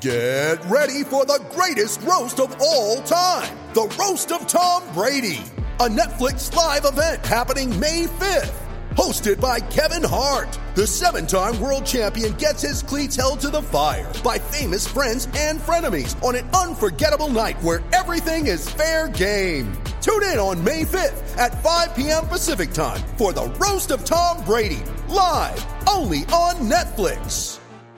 Get ready for the greatest roast of all time, the Roast of Tom Brady, a Netflix live event happening May 5th. Hosted by Kevin Hart, the 7-time world champion gets his cleats held to the fire by famous friends and frenemies on an unforgettable night where everything is fair game. Tune in on May 5th at 5 p.m. Pacific time for the Roast of Tom Brady, live only on Netflix.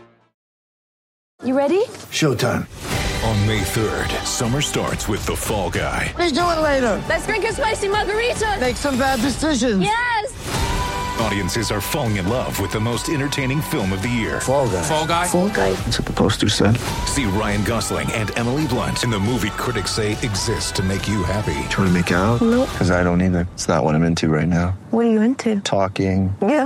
You ready? Showtime. On May 3rd, summer starts with The Fall Guy. Let's do it later. Let's drink a spicy margarita. Make some bad decisions. Yes! Audiences are falling in love with the most entertaining film of the year. Fall Guy. Fall Guy? Fall Guy. That's what the poster said. See Ryan Gosling and Emily Blunt in the movie critics say exists to make you happy. Trying to make it out? Nope. Because I don't either. It's not what I'm into right now. What are you into? Talking. Yeah.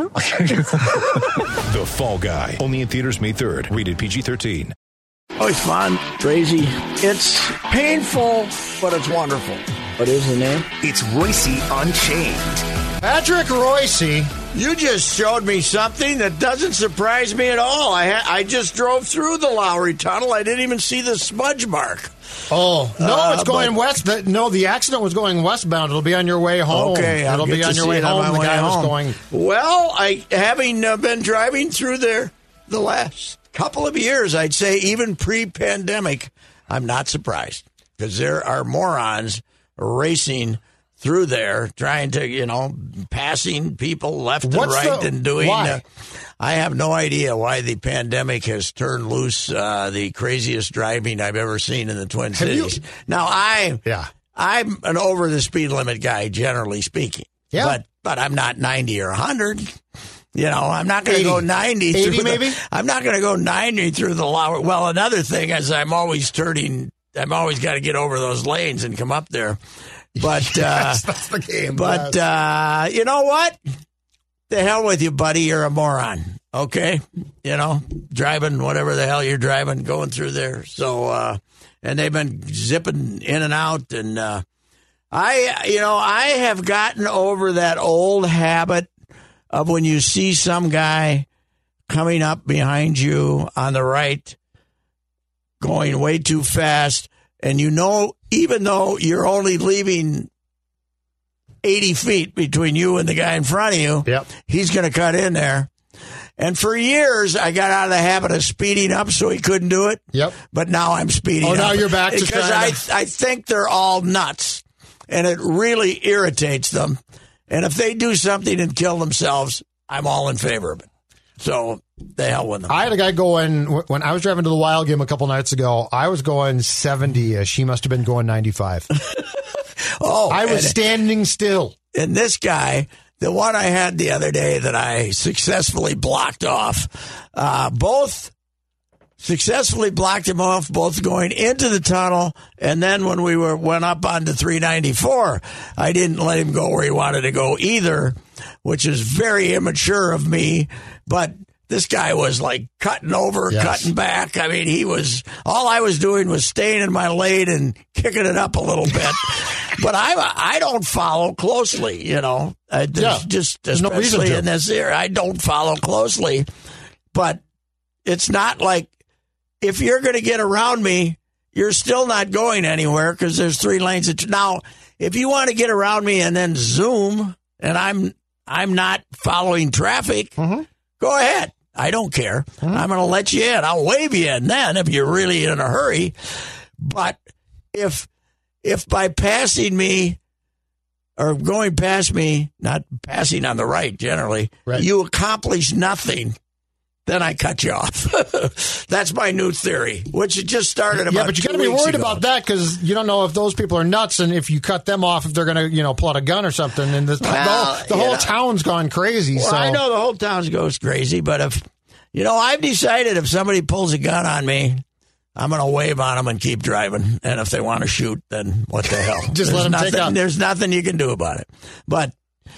The Fall Guy. Only in theaters May 3rd. Rated PG-13. Oh, it's fun, crazy. It's painful, but it's wonderful. What is the name? It's Royce Unchained. Patrick Royce. You just showed me something that doesn't surprise me at all. I just drove through the Lowry Tunnel. I didn't even see the smudge mark. Oh, no, it's going west. The accident was going westbound. It'll be on your way home. Okay, it'll be on your way home. The guy was going. Well, having been driving through there the last couple of years, I'd say even pre-pandemic, I'm not surprised because there are morons racing through there, trying to, passing people left and right and doing. Why? I have no idea why the pandemic has turned loose the craziest driving I've ever seen in the Twin Cities. Now, I'm an over the speed limit guy, generally speaking. Yeah. But I'm not 90 or 100. I'm not going to go 90 80 through maybe? I'm not going to go 90 through the Lowry. Well, another thing is I'm always got to get over those lanes and come up there. But yes, that's the game. But you know what? The hell with you, buddy. You're a moron. Okay? Driving whatever the hell you're driving, going through there. So and they've been zipping in and out, and I have gotten over that old habit of when you see some guy coming up behind you on the right, going way too fast, and even though you're only leaving 80 feet between you and the guy in front of you, he's going to cut in there. And for years, I got out of the habit of speeding up so he couldn't do it. Yep. But now I'm speeding up. Oh, now you're back to because I think they're all nuts, and it really irritates them. And if they do something and kill themselves, I'm all in favor of it. So the hell with them. I had a guy going, when I was driving to the Wild game a couple nights ago, I was going 70-ish. He must have been going 95. I was standing still. And this guy, the one I had the other day that I successfully blocked off, both successfully blocked him off, both going into the tunnel, and then when we went up onto 394, I didn't let him go where he wanted to go either, which is very immature of me, but this guy was like cutting over, cutting back. I mean, all I was doing was staying in my lane and kicking it up a little bit. But I don't follow closely, just especially in this area. I don't follow closely, but it's not like if you're going to get around me, you're still not going anywhere because there's 3 lanes. Now, if you want to get around me and then zoom, and I'm not following traffic, go ahead. I don't care. I'm going to let you in. I'll wave you in then if you're really in a hurry. But if by passing me or going past me, not passing on the right generally, you accomplish nothing, then I cut you off. That's my new theory, which just started about 2 weeks ago. Yeah, but you got to be worried about that because you don't know if those people are nuts, and if you cut them off, if they're going to, pull out a gun or something. And the whole town's gone crazy. Well, so I know the whole town goes crazy, but if I've decided if somebody pulls a gun on me, I'm going to wave on them and keep driving. And if they want to shoot, then what the hell? Just let them take out. There's nothing you can do about it. But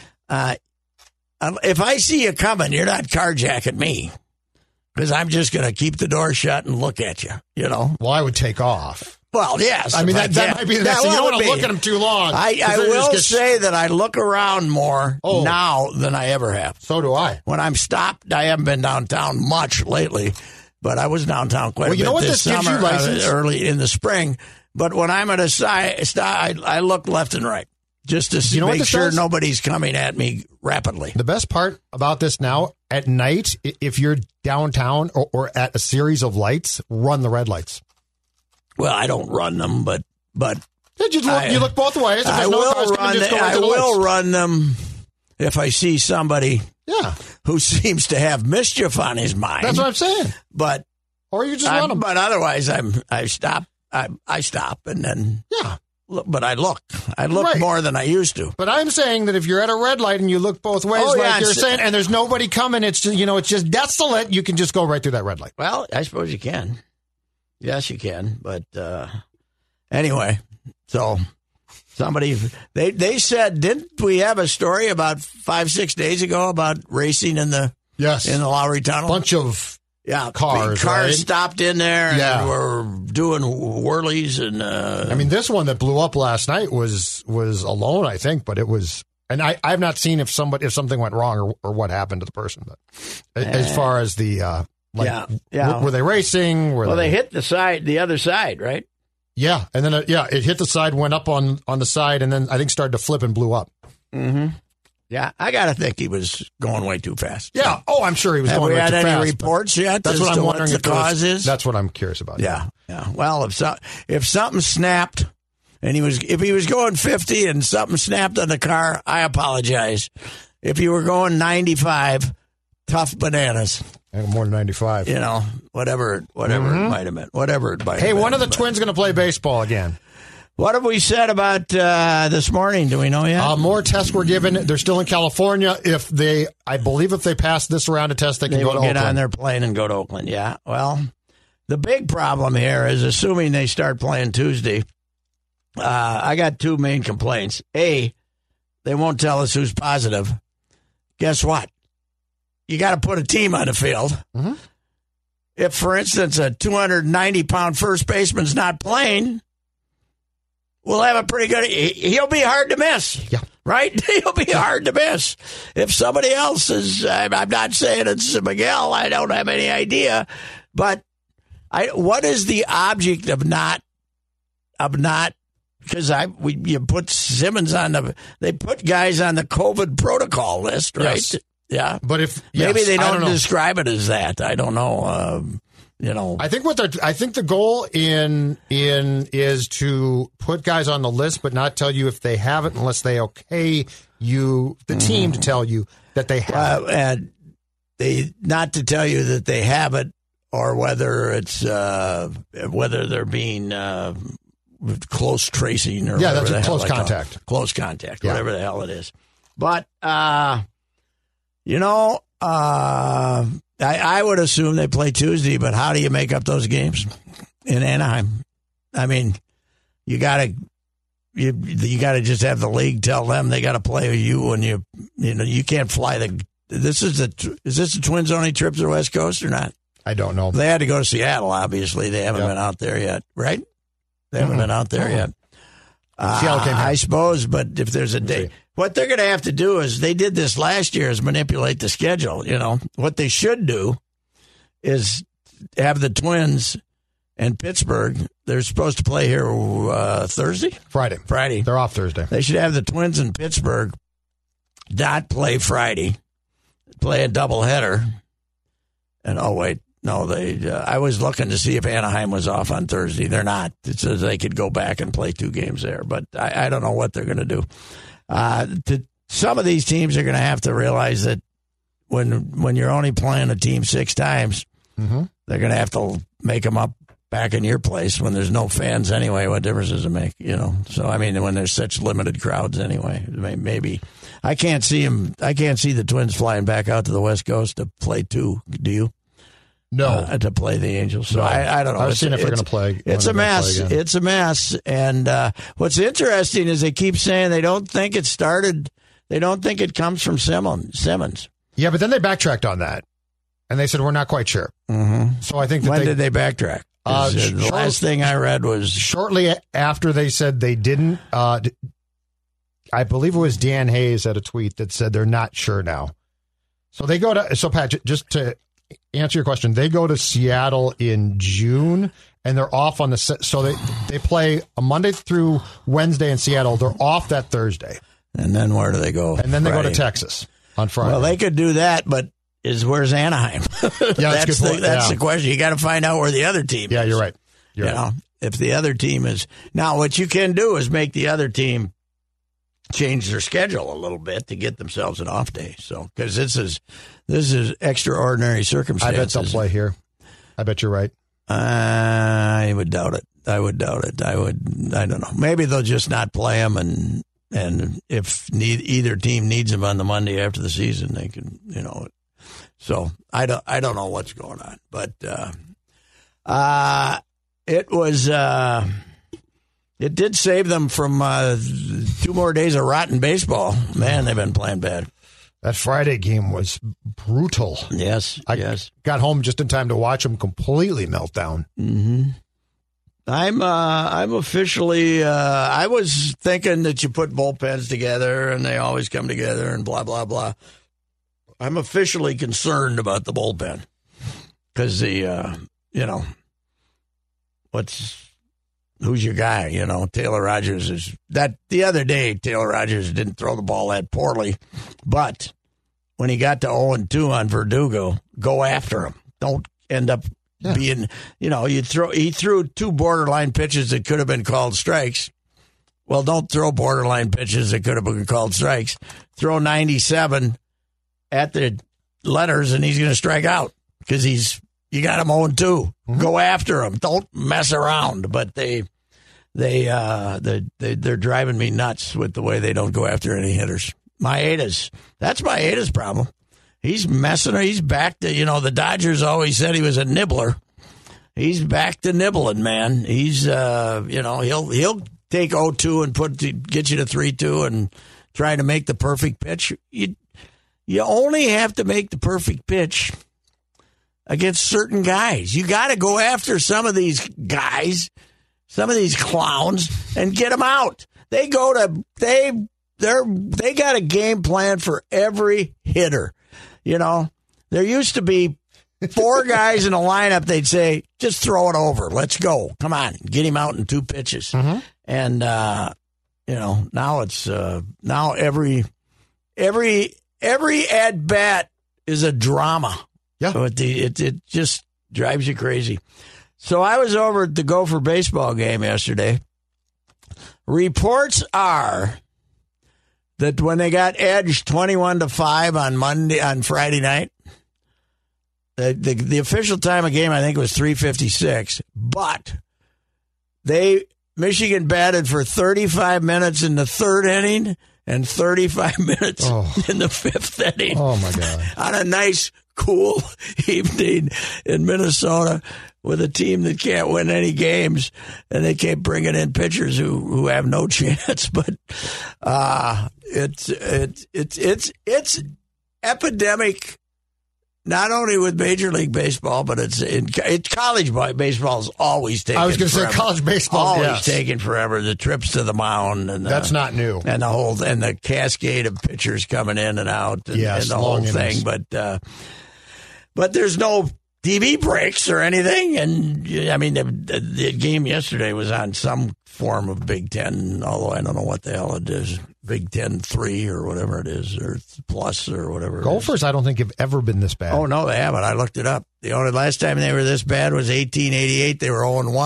if I see you coming, you're not carjacking me. Because I'm just going to keep the door shut and look at you, Well, I would take off. Well, yes. I mean, that might be the next thing. You don't want to look at them too long. I will say that I look around more now than I ever have. So do I. When I'm stopped, I haven't been downtown much lately, but I was downtown quite a bit you know what this this gives you summer, license? early in the spring. But when I'm at a side, I look left and right just to make sure nobody's coming at me rapidly. The best part about this now, at night, if you're downtown or at a series of lights, run the red lights. Well, I don't run them, but you look both ways. I will run them if I see somebody who seems to have mischief on his mind. That's what I'm saying. Or you just run them. But otherwise, I stop. I stop and then but I look right. More than I used to. But I'm saying that if you're at a red light and you look both ways, you're saying, and there's nobody coming, it's just, it's just desolate. You can just go right through that red light. Well, I suppose you can. Yes, you can. But anyway, so somebody they said, didn't we have a story about 5-6 days ago about racing in the Lowry Tunnel? Bunch of cars right? Stopped in there and were doing whirlies and I mean, this one that blew up last night was alone, I think, but it was, and I've not seen if something went wrong or what happened to the person, but as far as the were they racing? They hit the other side, right? Yeah, and then it hit the side, went up on the side, and then I think started to flip and blew up. Mm-hmm. Yeah, I got to think he was going way too fast. Yeah. Oh, I'm sure he was going way too fast. Have we had any reports yet? That's what I'm wondering what the cause is. That's what I'm curious about. Yeah. Well, if something snapped and if he was going 50 and something snapped on the car, I apologize. If you were going 95, tough bananas. More than 95. Whatever it might have meant. Whatever it might have been. Hey, one of the but twins going to play baseball again. What have we said about this morning? Do we know yet? More tests were given. They're still in California. I believe if they pass this round of tests, they can go to Oakland. Get on their plane and go to Oakland. Yeah. Well, the big problem here is assuming they start playing Tuesday. I got two main complaints. A, they won't tell us who's positive. Guess what? You got to put a team on the field. Mm-hmm. If, for instance, a 290-pound first baseman's not playing, we'll have a pretty good. He'll be hard to miss. Yeah. Right? He'll be hard to miss. If somebody else is, I'm not saying it's Miguel. I don't have any idea. But what is the object of not? Because you put Simmons on they put guys on the COVID protocol list, right? Yes. Yeah. But if maybe they don't describe it as that. I don't know. I think the goal is to put guys on the list, but not tell you if they haven't unless they okay the team to tell you that they have it. And they not to tell you that they have it, or whether it's whether they're being close tracing or that's a close contact. Close contact, whatever the hell it is. But I would assume they play Tuesday, but how do you make up those games in Anaheim? I mean, you gotta just have the league tell them they gotta play you, and you can't fly is this the Twins' only trip to the West Coast or not? I don't know. They had to go to Seattle. Obviously, they haven't been out there yet, right? They haven't been out there yet. Seattle came here. I suppose, but if there's a day. What they're going to have to do is, they did this last year, is manipulate the schedule. What they should do is have the Twins and Pittsburgh. They're supposed to play here Thursday? Friday. They're off Thursday. They should have the Twins and Pittsburgh not play Friday, play a doubleheader. And I was looking to see if Anaheim was off on Thursday. They're not. It says they could go back and play 2 games there, but I don't know what they're going to do. Some of these teams are going to have to realize that when you're only playing a team 6 times, they're going to have to make them up back in your place when there's no fans anyway. What difference does it make? So I mean, when there's such limited crowds anyway, maybe I can't see the Twins flying back out to the West Coast to play 2. Do you? No, to play the Angels. So I don't know. I've seen if they're going to play. It's a mess. It's a mess. And what's interesting is they keep saying they don't think it started. They don't think it comes from Simmons. Yeah, but then they backtracked on that, and they said we're not quite sure. Mm-hmm. So I think that when did they backtrack? The last thing I read was shortly after they said they didn't. I believe it was Dan Hayes had a tweet that said they're not sure now. So they go to. So Pat, just to answer your question, they go to Seattle in June, and they're off on so they play a Monday through Wednesday in Seattle. They're off that Thursday. And then where do they go? And then they go to Texas on Friday. Well, they could do that, but where's Anaheim? Yeah, that's the question. You got to find out where the other team is. Yeah, you're right. You know, if the other team is... Now, what you can do is make the other team change their schedule a little bit to get themselves an off day. So, because this is extraordinary circumstances. I bet they'll play here. I bet you're right. I would doubt it. I don't know. Maybe they'll just not play them, and if either team needs them on the Monday after the season, they can, you know. So I don't know what's going on, but it was it did save them from 2 more days of rotten baseball. Man, they've been playing bad. That Friday game was brutal. Yes, I got home just in time to watch them completely melt down. Mm-hmm. I'm officially. I was thinking that you put bullpens together and they always come together and blah blah blah. I'm officially concerned about the bullpen because who's your guy? You know, Taylor Rogers is that. The other day, Taylor Rogers didn't throw the ball that poorly, but when he got to 0-2 on Verdugo, go after him. Don't end up being, you know, he threw 2 borderline pitches that could have been called strikes. Well, don't throw borderline pitches that could have been called strikes. Throw 97 at the letters, and he's going to strike out because you got him 0-2. Mm-hmm. Go after him. Don't mess around. But they're driving me nuts with the way they don't go after any hitters. Maeda's. That's Maeda's problem. He's messing. He's back to, you know, the Dodgers always said he was a nibbler. He's back to nibbling, man. He's he'll take 0-2 and get you to 3-2 and try to make the perfect pitch. You only have to make the perfect pitch against certain guys. You got to go after some of these guys, some of these clowns, and get them out. They got a game plan for every hitter. You know, there used to be 4 guys in a lineup. They'd say, just throw it over. Let's go. Come on. Get him out in 2 pitches. Mm-hmm. And, now it's now every at bat is a drama. Yeah. So it just drives you crazy. So I was over at the Gopher baseball game yesterday. Reports are that when they got edged 21-5 on Friday night, the official time of game I think was 3:56, but Michigan batted for 35 minutes in the 3rd inning and 35 minutes in the 5th inning. Oh my God! On a nice, cool evening in Minnesota with a team that can't win any games, and they keep bringing in pitchers who have no chance. But it's epidemic, not only with Major League Baseball, but it's college baseball is always taking. I was going to say college baseball always taking forever. The trips to the mound and that's not new, and the cascade of pitchers coming in and out, and the whole thing. But there's no TV breaks or anything, and I mean the game yesterday was on some form of Big Ten, although I don't know what the hell it is, Big Ten 3 or whatever it is, or Plus or whatever. Gophers, I don't think have ever been this bad. Oh no, they haven't. I looked it up. The only last time they were this bad was 1888. They were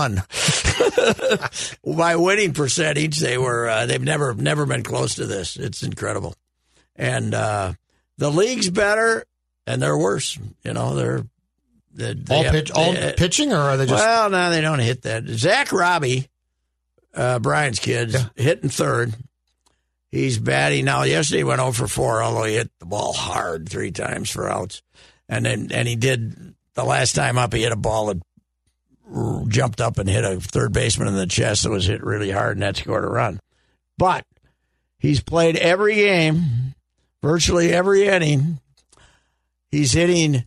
0-1. By winning percentage, they've never been close to this. It's incredible, and the league's better, and they're worse. You know, all pitching, or are they just? Well, no, they don't hit that. Zach Robbie, Brian's kids, hitting 3rd. He's batting now. Yesterday he went 0-4, although he hit the ball hard 3 times for outs, and he did the last time up. He hit a ball that jumped up and hit a third baseman in the chest that was hit really hard, and that scored a run. But he's played every game, virtually every inning. He's hitting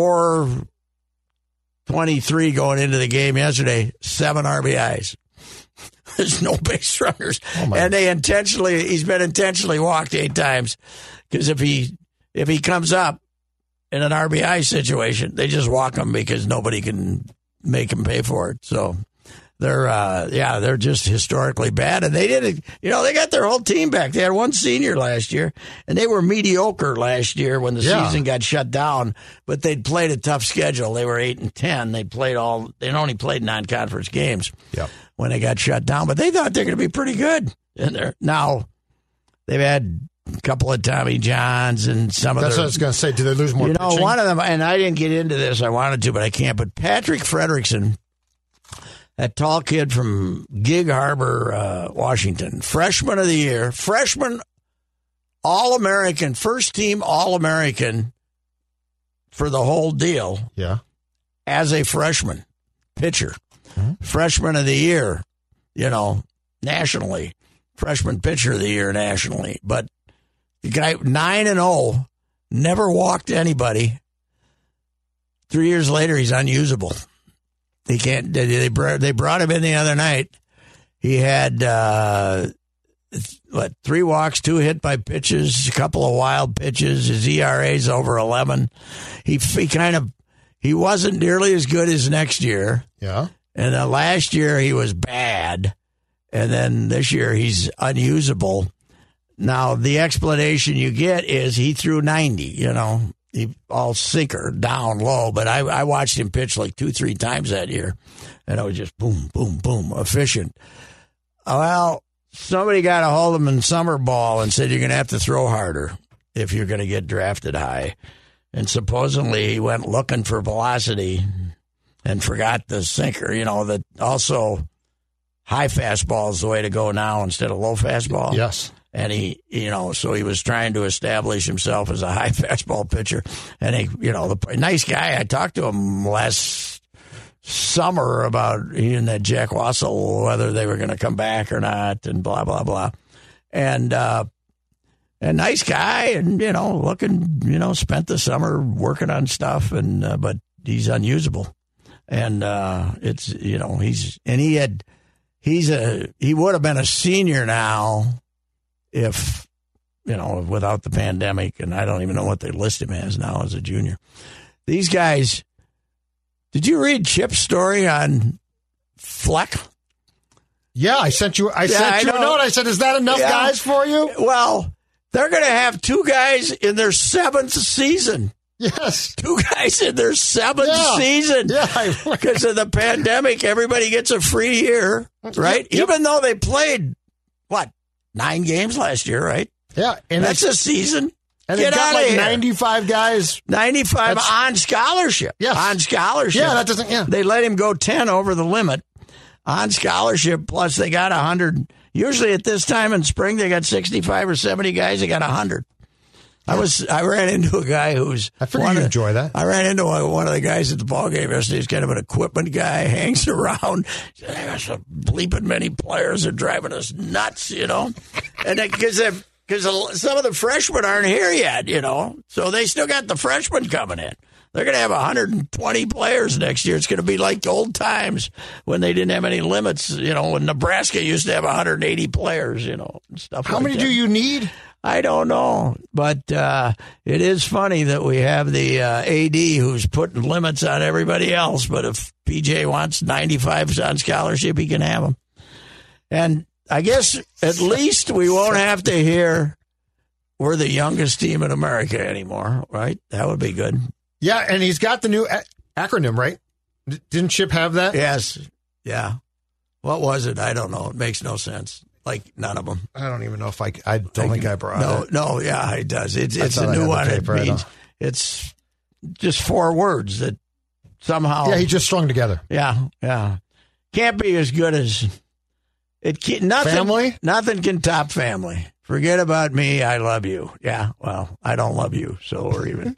423 going into the game yesterday, 7 RBIs. There's no base runners. And he's been intentionally walked 8 times because if he comes up, in an RBI situation. They just walk them because nobody can make them pay for it. So they're just historically bad. And they didn't, they got their whole team back. They had one senior last year, and they were mediocre last year when the season got shut down. But they'd played a tough schedule. They were 8-10. They only played non-conference games when they got shut down. But they thought they're going to be pretty good. And now they've had a couple of Tommy Johns and some of That's what I was going to say. Do they lose more pitching? One of them, and I didn't get into this. I wanted to, but I can't. But Patrick Frederickson, that tall kid from Gig Harbor, Washington, freshman of the year, freshman All-American, first team All-American for the whole deal. Yeah. As a freshman pitcher. Mm-hmm. Freshman of the year, nationally. Freshman pitcher of the year nationally. But the guy, 9-0, never walked anybody. 3 years later, he's unusable. He can't. They brought him in the other night. He had 3 walks, 2 hit by pitches, a couple of wild pitches. His ERA's over 11. He wasn't nearly as good as next year. Yeah. And last year he was bad, and then this year he's unusable. Now the explanation you get is he threw 90. He all sinker, down low, but I watched him pitch like 2-3 times that year, and it was just boom, boom, boom, efficient. Well, somebody got a hold of him in summer ball and said, you're going to have to throw harder if you're going to get drafted high. And supposedly he went looking for velocity and forgot the sinker, that also high fastball is the way to go now instead of low fastball. Yes. And so he was trying to establish himself as a high fastball pitcher. And the nice guy, I talked to him last summer about he and that Jack Wassel, whether they were going to come back or not, and blah, blah, blah. And nice guy, and, looking, spent the summer working on stuff, and but he's unusable. And he would have been a senior now if, without the pandemic, and I don't even know what they list him as now as a junior. These guys, did you read Chip's story on Fleck? Yeah, I sent you a note. I said, is that enough guys for you? Well, they're going to have 2 guys in their 7th season. Yes. 2 guys in their 7th season. Yeah. Because of the pandemic, everybody gets a free year, right? Yep. Even though they played, 9 games last year, right? Yeah. And that's a season. And they got 95 guys. 95 on scholarship. Yes. On scholarship. Yeah, that doesn't, They let him go 10 over the limit on scholarship, plus they got 100. Usually at this time in spring, they got 65 or 70 guys. They got 100. I ran into a guy who's. I figured you'd enjoy that. I ran into one of the guys at the ball game yesterday. He's kind of an equipment guy, hangs around. There's so bleeping many players are driving us nuts, and because some of the freshmen aren't here yet, so they still got the freshmen coming in. They're going to have 120 players next year. It's going to be like the old times when they didn't have any limits, when Nebraska used to have 180 players, and stuff. How many do you need? I don't know, but it is funny that we have the AD who's putting limits on everybody else. But if PJ wants 95 on scholarship, he can have them. And I guess at least we won't have to hear we're the youngest team in America anymore, right? That would be good. Yeah, and he's got the new acronym, right? Didn't Chip have that? Yes. Yeah. What was it? I don't know. It makes no sense. Like, none of them. I don't even know if I don't think I brought it. No, yeah, it does. It's a new one. It means it's just 4 words that somehow. Yeah, he just strung together. Yeah. Can't be as good as it. Nothing, family? Nothing can top family. Forget about me. I love you. Yeah, well, I don't love you, so we're even.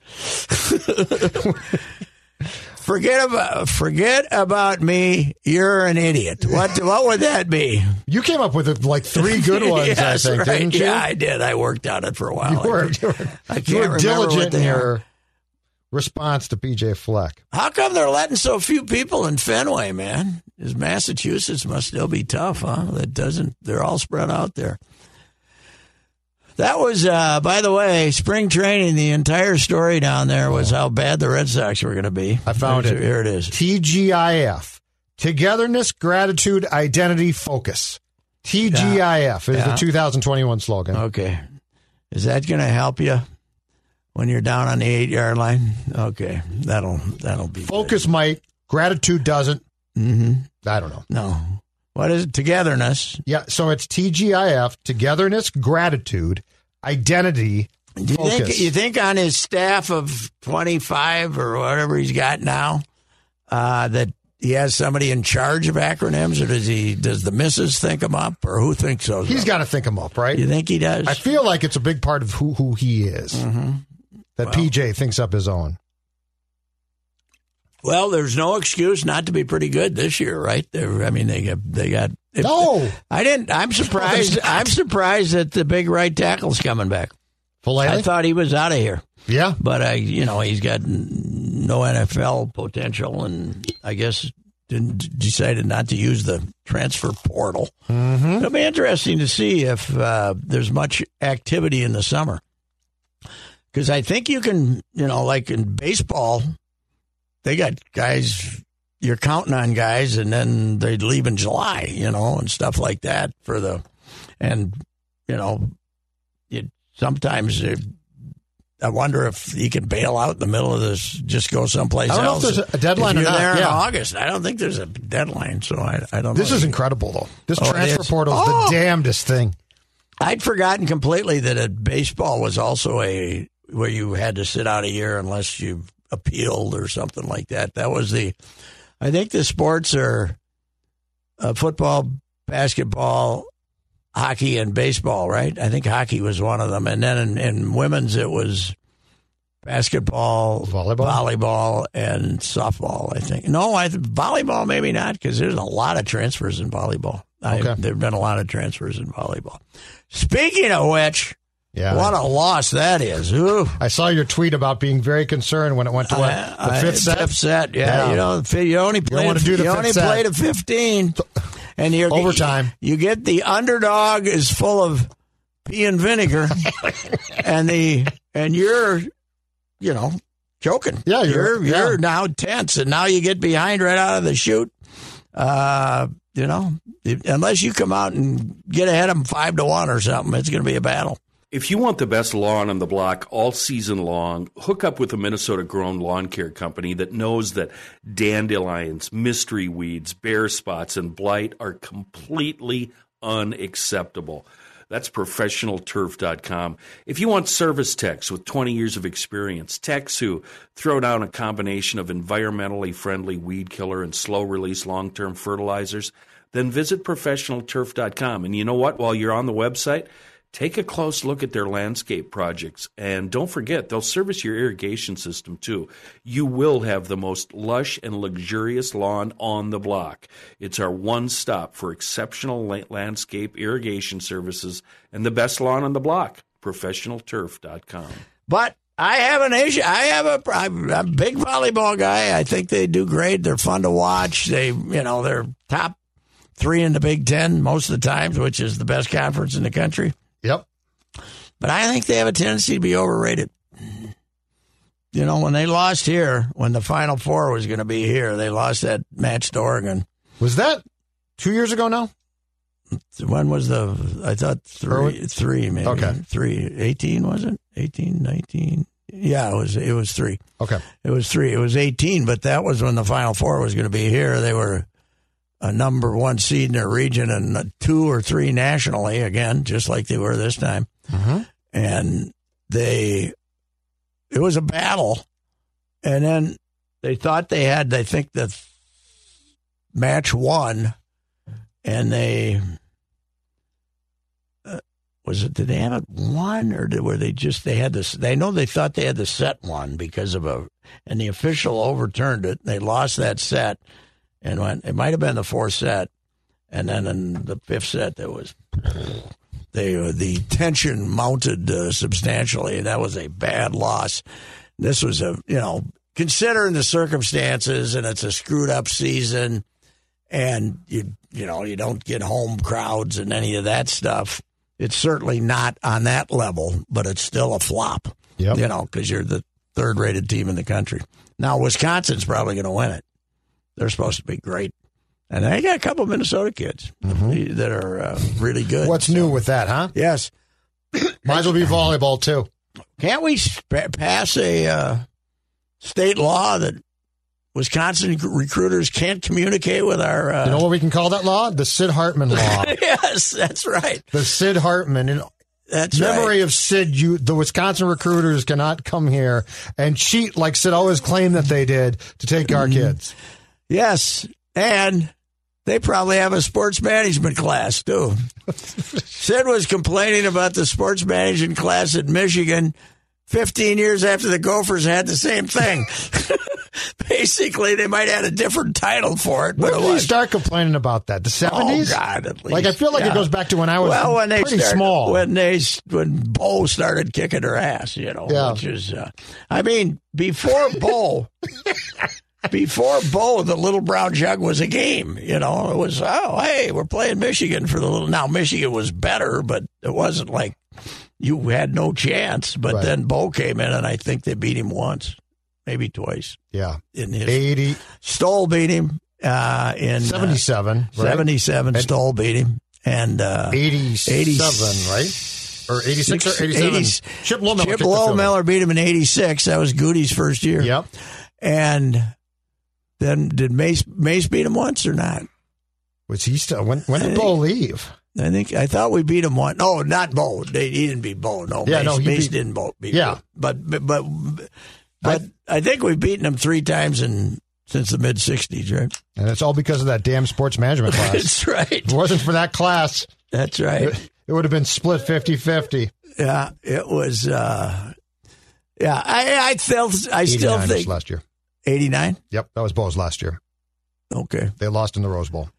Forget about me. You're an idiot. What would that be? You came up with 3 good ones, yes, I think, right. didn't you? Yeah, I did. I worked on it for a while. You were diligent in your response to PJ Fleck. How come they're letting so few people in Fenway, man? Massachusetts must still be tough, huh? They're all spread out there. That was, by the way, spring training. The entire story down there was how bad the Red Sox were going to be. I found it. Here it is. TGIF. Togetherness, Gratitude, Identity, Focus. TGIF is the 2021 slogan. Okay. Is that going to help you when you're down on the 8-yard line? Okay. That'll be Focus good. Might. Gratitude doesn't. Mm-hmm. I don't know. No. What is it? Togetherness. Yeah, so it's TGIF, Togetherness, Gratitude, Identity, Focus. You think on his staff of 25 or whatever he's got now, that he has somebody in charge of acronyms, or does the missus think them up, or who thinks so? He's got to think them up, right? You think he does? I feel like it's a big part of who he is. Mm-hmm. That PJ thinks up his own. Well, there's no excuse not to be pretty good this year, right? They got. No, I didn't. I'm surprised. I'm surprised that the big right tackle's coming back. Filet? I thought he was out of here. Yeah, but he's got no NFL potential, and I guess decided not to use the transfer portal. Mm-hmm. It'll be interesting to see if there's much activity in the summer, because I think you can, like in baseball. They got guys, you're counting on guys, and then they leave in July, and stuff like that sometimes I wonder if he can bail out in the middle of this, just go someplace else. I don't know if there's a deadline or not. There in August. I don't think there's a deadline, so I don't know. This is incredible, though. This transfer portal is the damnedest thing. I'd forgotten completely that baseball was also where you had to sit out a year unless you appealed or something like that. That was I think the sports are football, basketball, hockey, and baseball, right? I think hockey was one of them. And then in women's, it was basketball, volleyball, and softball, I think. No, volleyball maybe not, because there's a lot of transfers in volleyball. There have been a lot of transfers in volleyball. Speaking of which, what a loss that is. Ooh. I saw your tweet about being very concerned when it went to the fifth set. Fifth set, yeah. You only play to 15. And you're overtime. You get the underdog is full of pea and vinegar, and you're choking. Yeah, you're now tense, and now you get behind right out of the chute. Unless you come out and get ahead of them 5-1 or something, it's going to be a battle. If you want the best lawn on the block all season long, hook up with a Minnesota-grown lawn care company that knows that dandelions, mystery weeds, bare spots, and blight are completely unacceptable. That's ProfessionalTurf.com. If you want service techs with 20 years of experience, techs who throw down a combination of environmentally friendly weed killer and slow-release long-term fertilizers, then visit ProfessionalTurf.com. And you know what? While you're on the website, take a close look at their landscape projects, and don't forget, they'll service your irrigation system, too. You will have the most lush and luxurious lawn on the block. It's our one-stop for exceptional landscape irrigation services and the best lawn on the block, ProfessionalTurf.com. But I have an issue. I'm a big volleyball guy. I think they do great. They're fun to watch. They're top 3 in the Big Ten most of the times, which is the best conference in the country. Yep. But I think they have a tendency to be overrated. When they lost here, when the Final Four was going to be here, they lost that match to Oregon. Was that 2 years ago now? When was I thought three maybe. Okay. 18, was it? 18, 19? Yeah, it was 3. Okay. It was 3. It was 18, but that was when the Final Four was going to be here. They were a number 1 seed in their region and 2 or 3 nationally, again, just like they were this time. Mm-hmm. And it was a battle. And then they thought they had, I think, the match won. And they, did they have it won, or were they just, they thought they had the set won because of and the official overturned it. They lost that set. And it might have been the 4th set, and then in the 5th set the tension mounted substantially. That was a bad loss. This was considering the circumstances, and it's a screwed up season, and you don't get home crowds and any of that stuff. it's certainly not on that level, but it's still a flop. Yep. You know, because you're the third-rated team in the country. Now, Wisconsin's probably going to win it. They're supposed to be great. And they got a couple of Minnesota kids that are really good. What's new with that, huh? Yes. Might as well be volleyball, too. Can't we pass a state law that Wisconsin recruiters can't communicate with our... You know what we can call that law? The Sid Hartman law. Yes, that's right. The Sid Hartman. In memory of Sid, the Wisconsin recruiters cannot come here and cheat like Sid always claimed that they did to take our kids. Yes, and they probably have a sports management class, too. Sid was complaining about the sports management class at Michigan 15 years after the Gophers had the same thing. Basically, they might have had a different title for it. When did you start complaining about that? The 70s? Oh, God, at least. Like, I feel like it goes back to when I was pretty small. When Bo started kicking her ass, you know, which is, before Bo... Before Bo, the Little Brown Jug was a game. You know, it was, hey, we're playing Michigan for the little. Now, Michigan was better, but it wasn't like you had no chance. But then Bo came in, and I think they beat him once, maybe twice. Yeah. In his 80. Stoll beat him in 77. Right? 77, and Stoll beat him. And 87, right? Or 86 or 87. Chip Lohmiller beat him in 86. That was Goody's first year. Yep. And then did Mace beat him once or not? Was he still? When did Bo leave? I thought we beat him once. No, not Bo. He didn't beat Bo. No, yeah, Mace didn't beat. Yeah, Bo. But I think we've beaten him 3 times since the mid '60s, right? And it's all because of that damn sports management class. That's right. If it wasn't for that class, that's right. It would have been split 50-50. Yeah, it was. I still think last year. 89? Yep, that was Bo's last year. Okay. They lost in the Rose Bowl.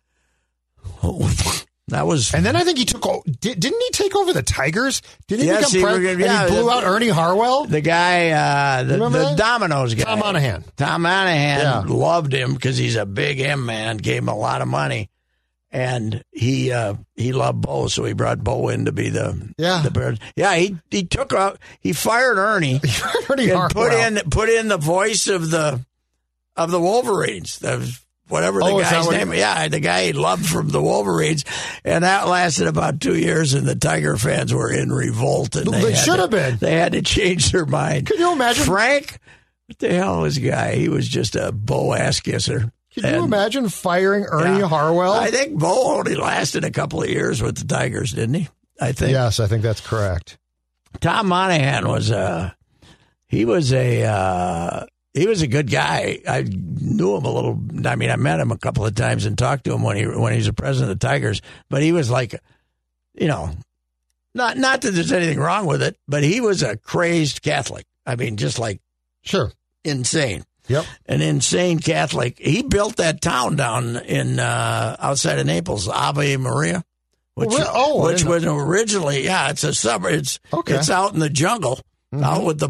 That was... And then I think he took... Didn't he take over the Tigers? Didn't he become president? And he blew out Ernie Harwell? The guy, the Domino's guy. Tom Monahan. Tom Monahan loved him because he's a big M man, gave him a lot of money. And he loved Bo, so he brought Bo in to be the Bears. Yeah, he took out... He fired Ernie. He fired Ernie Harwell. And put in the voice of the Wolverines, whatever the guy's name. Yeah, the guy he loved from the Wolverines, and that lasted about 2 years. And the Tiger fans were in revolt, and they should have been. They had to change their mind. Can you imagine Frank? What the hell was this guy? He was just a Bo ass kisser. Can you imagine firing Ernie Harwell? I think Bo only lasted a couple of years with the Tigers, didn't he? I think. Yes, I think that's correct. Tom Monahan was a good guy. I knew him a little. I mean, I met him a couple of times and talked to him when he was the president of the Tigers. But he was like, you know, not that there's anything wrong with it, but he was a crazed Catholic. I mean, just like insane. Yep, an insane Catholic. He built that town down in outside of Naples, Ave Maria, which was originally it's a suburb. It's out in the jungle. Mm-hmm. Out with the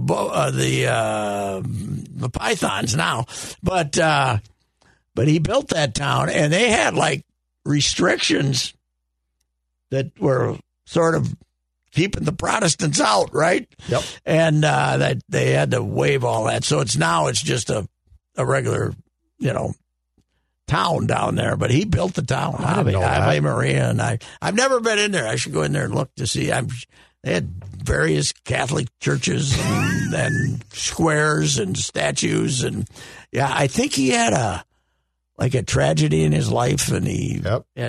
pythons now, but he built that town, and they had like restrictions that were sort of keeping the Protestants out, right? Yep. And that they had to waive all that, so it's just a regular, town down there. But he built the town, Ave Maria, and I've never been in there. I should go in there and look to see. They had various Catholic churches and squares and statues, and I think he had a tragedy in his life, and he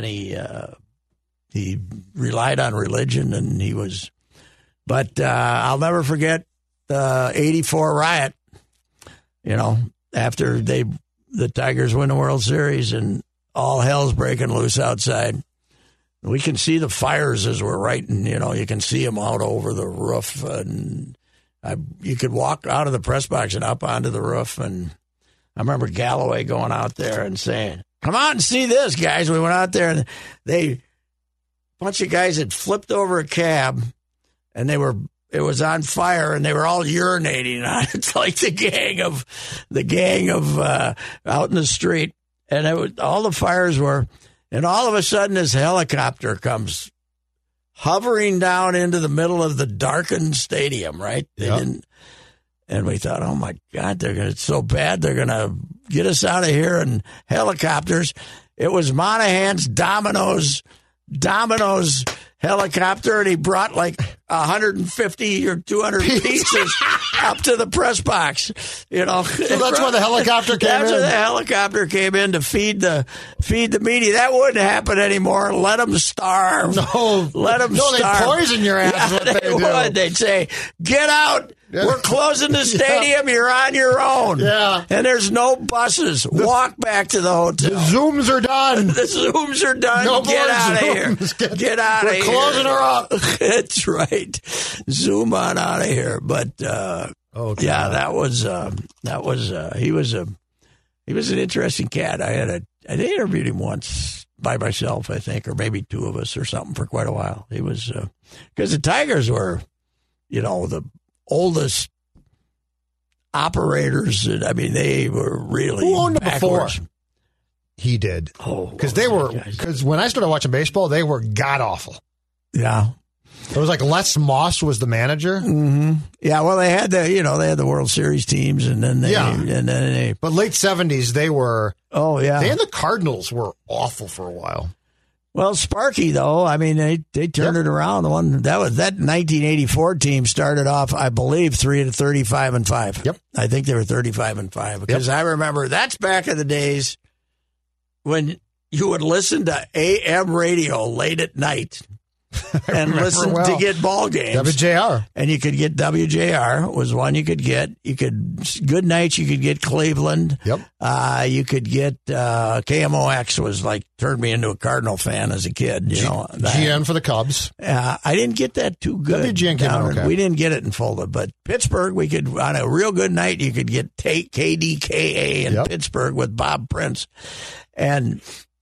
relied on religion, and he was. But I'll never forget the '84 riot. After the Tigers win the World Series, and all hell's breaking loose outside. We can see the fires as we're writing, you can see them out over the roof. And you could walk out of the press box and up onto the roof. And I remember Galloway going out there and saying, "Come out and see this, guys." We went out there, and a bunch of guys had flipped over a cab, and it was on fire, and they were all urinating on it. It's like the gang of out in the street. And all the fires were... And all of a sudden, this helicopter comes hovering down into the middle of the darkened stadium, right? They Yep. didn't. And we thought, oh, my God, it's so bad. They're going to get us out of here in helicopters. It was Monahan's Domino's helicopter, and he brought like 150 or 200 pizzas up to the press box. You know, So that's why the helicopter came That's in? where the helicopter came in to feed the media. That wouldn't happen anymore. Let them starve. No. Let them No, starve. they poison your ass. Yeah, What they do. would. They'd say, get out. Yeah. We're closing the stadium. You're on your own. Yeah. And there's no buses. Walk back to the hotel. The Zooms are done. The Zooms are done. No Get more out of here. Zooms. Get out of We're here. closing her up. That's right. Zoom on out of here. But Okay. yeah, that was he was an interesting cat. I interviewed him once by myself, I think, or maybe two of us or something for quite a while. He was because the Tigers were, the oldest operators. I mean, they were really Who owned them backwards. before? He did. Oh, Because when I started watching baseball, they were god awful. Yeah. It was like Les Moss was the manager. Mm-hmm. Yeah, well, they had the World Series teams, and then they. But late 70s, they were. Oh yeah, They and the Cardinals were awful for a while. Well, Sparky though, I mean, they turned it around. The one that 1984 team started off, I believe, 35-5. Yep, I think they were 35-5 because I remember that's back in the days when you would listen to AM radio late at night. And listen to get ball games. WJR. And you could get WJR was one you could get. Good nights you could get Cleveland. Yep. You could get KMOX was like turned me into a Cardinal fan as a kid. GN for the Cubs. I didn't get that too good. WGN came out okay. We didn't get it in Fulda, but Pittsburgh we could on a real good night you could get KDKA in Pittsburgh with Bob Prince, and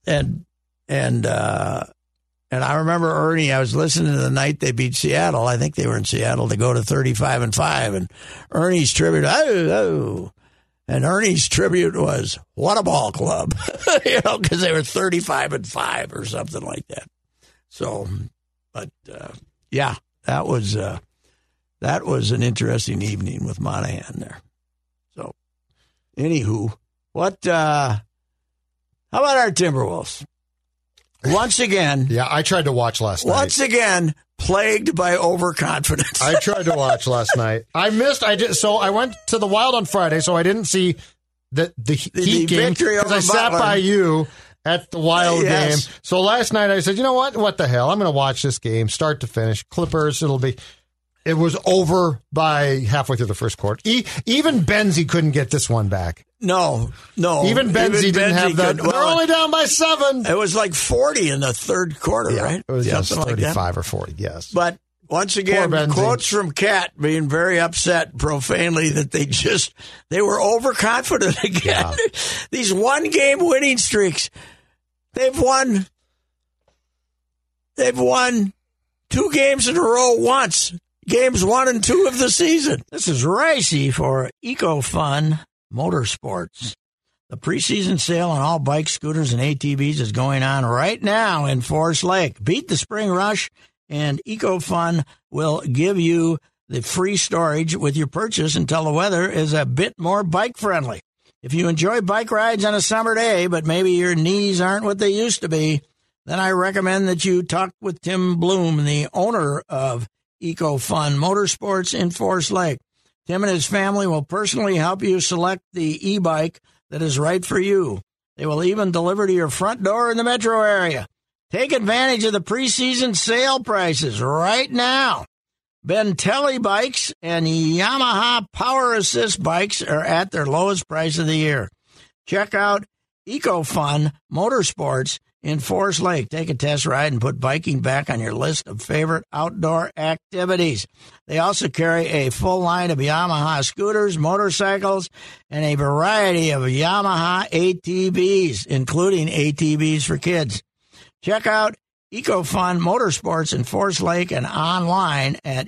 I remember Ernie, I was listening to the night they beat Seattle. I think they were in Seattle to go to 35-5. And Ernie's tribute, and Ernie's tribute was, what a ball club. Because they were 35-5 or something like that. So, but, yeah, that was an interesting evening with Monahan there. So, anywho, how about our Timberwolves? Once again. Yeah, I tried to watch last night. Once again, plagued by overconfidence. I tried to watch last night. So I went to the Wild on Friday, so I didn't see the Heat game because I sat by you at the Wild game. So last night I said, you know what? What the hell? I'm going to watch this game, start to finish. Clippers, it was over by halfway through the first quarter. Even Benzie couldn't get this one back. No. Even Benzie didn't have that. They're only down by 7. It was like 40 in the third quarter, right? It was just 35 like or 40, yes. But once again, quotes from Cat being very upset profanely that they were overconfident again. Yeah. These one-game winning streaks. They've won 2 games in a row once. Games 1 and 2 of the season. This is Ricey for EcoFun Motorsports. The preseason sale on all bikes, scooters, and ATVs is going on right now in Forest Lake. Beat the spring rush, and EcoFun will give you the free storage with your purchase until the weather is a bit more bike-friendly. If you enjoy bike rides on a summer day, but maybe your knees aren't what they used to be, then I recommend that you talk with Tim Bloom, the owner of EcoFun Motorsports in Forest Lake. Tim and his family will personally help you select the e-bike that is right for you. They will even deliver to your front door in the metro area. Take advantage of the preseason sale prices right now. Bentelli bikes and Yamaha Power Assist bikes are at their lowest price of the year. Check out EcoFun Motorsports in Forest Lake. Take a test ride and put biking back on your list of favorite outdoor activities. They also carry a full line of Yamaha scooters, motorcycles, and a variety of Yamaha ATVs, including ATVs for kids. Check out EcoFun Motorsports in Forest Lake and online at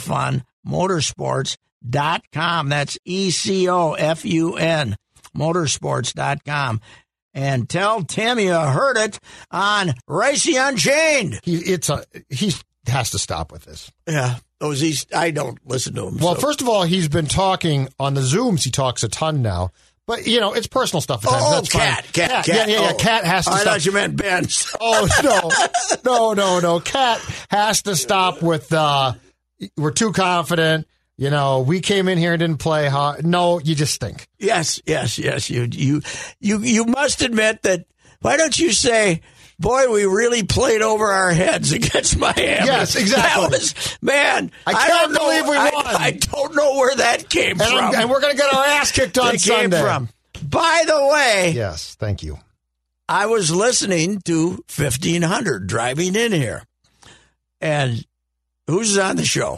EcoFunMotorsports.com. That's ECOFUN Motorsports.com. And tell Tim you heard it on Ricey Unchained. He's has to stop with this. Yeah. I don't listen to him. Well, so. first of all, he's been talking on the Zooms. He talks a ton now. But, it's personal stuff. At times. That's Cat. fine. Yeah. Cat has to stop. I thought you meant Ben. No. Cat has to stop with, we're too confident. We came in here and didn't play hard. No, you just stink. Yes. You must admit that. Why don't you say, boy, we really played over our heads against Miami. Yes, exactly. I can't believe we won. I don't know where that came from. And we're going to get our ass kicked on Sunday. Came from. By the way. Yes, thank you. I was listening to 1500 driving in here. And who's on the show?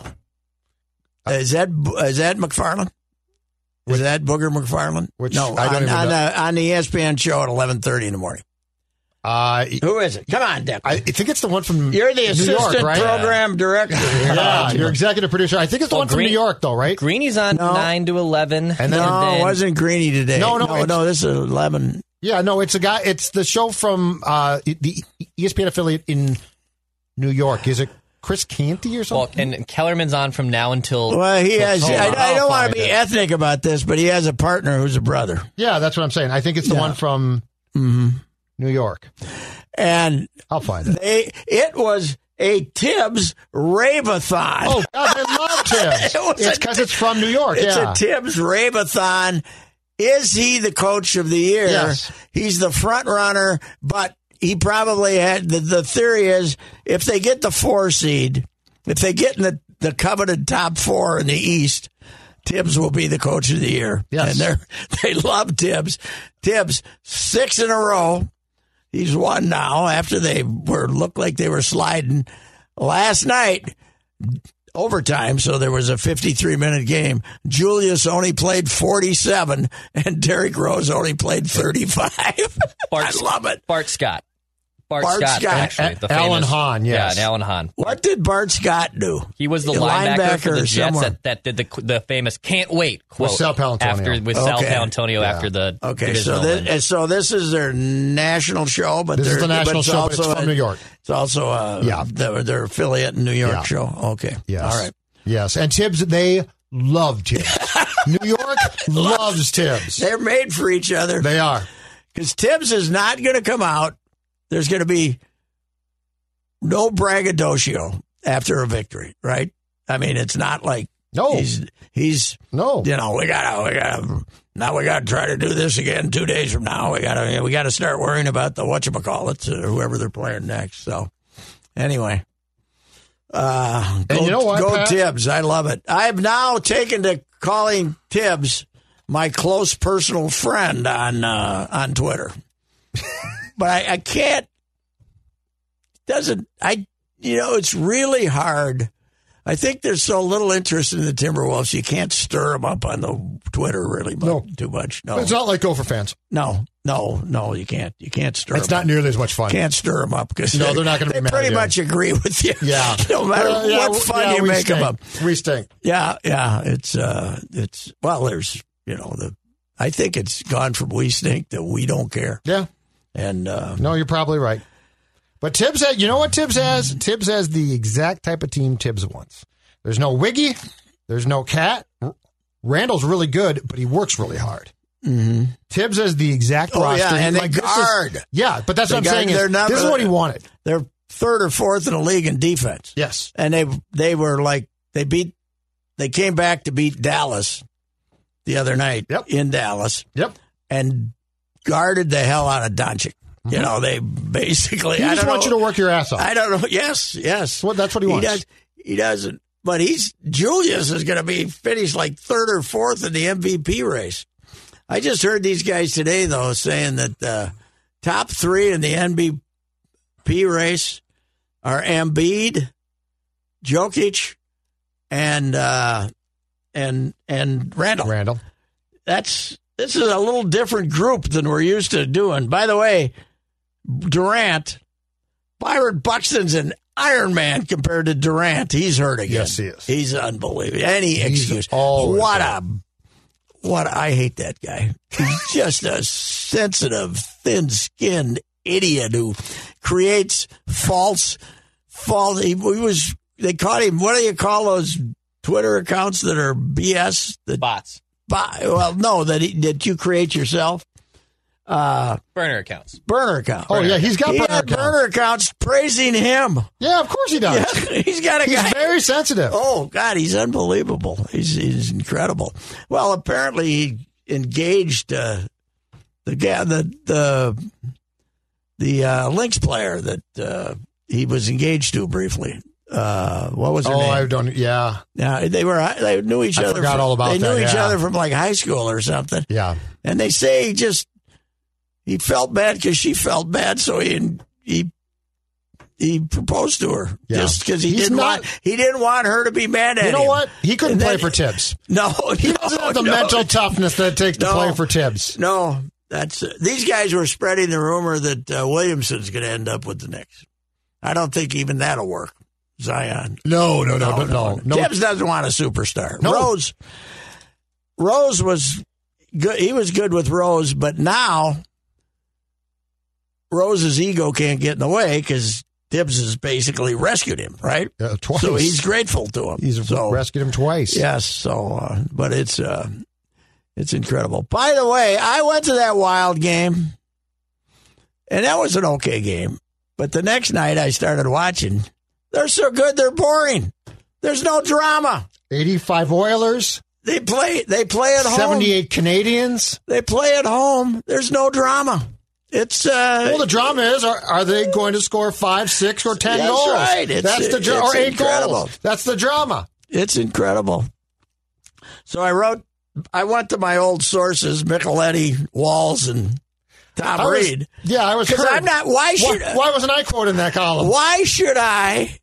Is that McFarland? Is that Booger McFarland? No, I don't even know. On the ESPN show at 11:30 in the morning. Who is it? Come on, Dick. I think it's the one from You're the assistant New York, right? program director. Yeah, you're executive producer. I think it's the one from New York, though, right? Greeny's on 9 to 11. And then, it wasn't Greeny today. No, this is 11. Yeah, no, it's a guy. It's the show from the ESPN affiliate in New York. Is it Chris Canty or something? Well, and Kellerman's on from now until... Well, he has... I don't want to be ethnic about this, but he has a partner who's a brother. Yeah, that's what I'm saying. I think it's the one from... New York. And I'll find it. It was a Tibbs Rave-a-thon. Oh, God, I love Tibbs. It's because it's from New York. It's a Tibbs Rave-a-thon. Is he the coach of the year? Yes. He's the front runner, but he probably had the theory is if they get the 4 seed, if they get in the coveted top 4 in the East, Tibbs will be the coach of the year. Yes. And they love Tibbs. Tibbs, 6 in a row. He's won now after they looked like they were sliding. Last night, overtime, so there was a 53-minute game. Julius only played 47, and Derrick Rose only played 35. I love it. Bart Scott. Bart Scott. Actually. The Alan famous, Hahn, yes. Yeah, and Alan Hahn. What did Bart Scott do? He was the linebacker for the Jets somewhere. that did the famous "can't wait" quote with Sal Paolantonio. Sal Paolantonio after the so this is their national show, but this is the national show, but it's from New York. It's also their affiliate in New York show. Okay, yes, all right, yes, and Tibbs, they love Tibbs. New York loves Tibbs. They're made for each other. They are, because Tibbs is not going to come out. There's going to be no braggadocio after a victory, right? I mean, it's not like he's no. We gotta try to do this again 2 days from now. We gotta start worrying about the whatchamacallits or whoever they're playing next. So anyway, and you know what, go Pat? Tibbs. I love it. I've now taken to calling Tibbs my close personal friend on Twitter. But I can't. It's really hard. I think there's so little interest in the Timberwolves, you can't stir them up on the Twitter really too much. No, it's not like Gopher fans. No, you can't. You can't stir. It's not nearly as much fun. Can't stir them up because they're not going to be mad. They pretty much agree with you. Yeah, no matter what fun you make them up. We stink. Yeah. It's there's I think it's gone from we stink to we don't care. Yeah. And no, you're probably right. But Tibbs, you know what Tibbs has? Tibbs has the exact type of team Tibbs wants. There's no Wiggy. There's no Cat. Randall's really good, but he works really hard. Mm-hmm. Tibbs has the exact roster. Yeah, and they guard. But that's what I'm saying. This is what he wanted. They're 3rd or 4th in the league in defense. Yes. And they were like, they came back to beat Dallas the other night in Dallas. Yep. And guarded the hell out of Doncic. Mm-hmm. They basically... He just wants you to work your ass off. I don't know. Yes. Well, that's what he wants. He doesn't. But Julius is going to be finished like 3rd or 4th in the MVP race. I just heard these guys today, though, saying that the top 3 in the MVP race are Embiid, Jokic, and Randall. This is a little different group than we're used to doing. By the way, Durant, Byron Buxton's an Iron Man compared to Durant. He's hurt again. Yes, he is. He's unbelievable. Any excuse. What I hate that guy. He's just a sensitive, thin-skinned idiot who creates false false. They caught him. What do you call those Twitter accounts that are BS? Bots. Well, no, that you create yourself. Burner accounts. Oh, yeah, he's got burner accounts praising him. Yeah, of course he does. Yeah, he's very sensitive. Oh, God, he's unbelievable. He's incredible. Well, apparently he engaged the Lynx player that he was engaged to briefly. What was her name? I don't. Yeah. Yeah, they knew each other. I forgot all about that. They knew each other from like high school or something. Yeah. And they say he felt bad because she felt bad, so he proposed to her just because he didn't want her to be mad at him. You know what? He couldn't play for Tibbs. No, he doesn't have the mental toughness that it takes to play for Tibbs. No, these guys were spreading the rumor that Williamson's going to end up with the Knicks. I don't think even that'll work. Zion. No. Tibbs doesn't want a superstar. No. Rose was good. He was good with Rose, but now Rose's ego can't get in the way because Tibbs has basically rescued him, right? Twice. So he's grateful to him. He's rescued him twice. Yes. So, but it's incredible. By the way, I went to that Wild game, and that was an okay game. But the next night I started watching. They're so good, they're boring. There's no drama. 85 Oilers. They play at home. 78 Canadians. They play at home. There's no drama. It's well, the drama is: are they going to score 5, 6, or 10 goals? Right. That's the drama. Or 8 incredible. goals. That's the drama. It's incredible. So I went to my old sources: Micheletti, Walls, and Tom Reed. I was because I'm not. Why wasn't I quoting that column? Why should I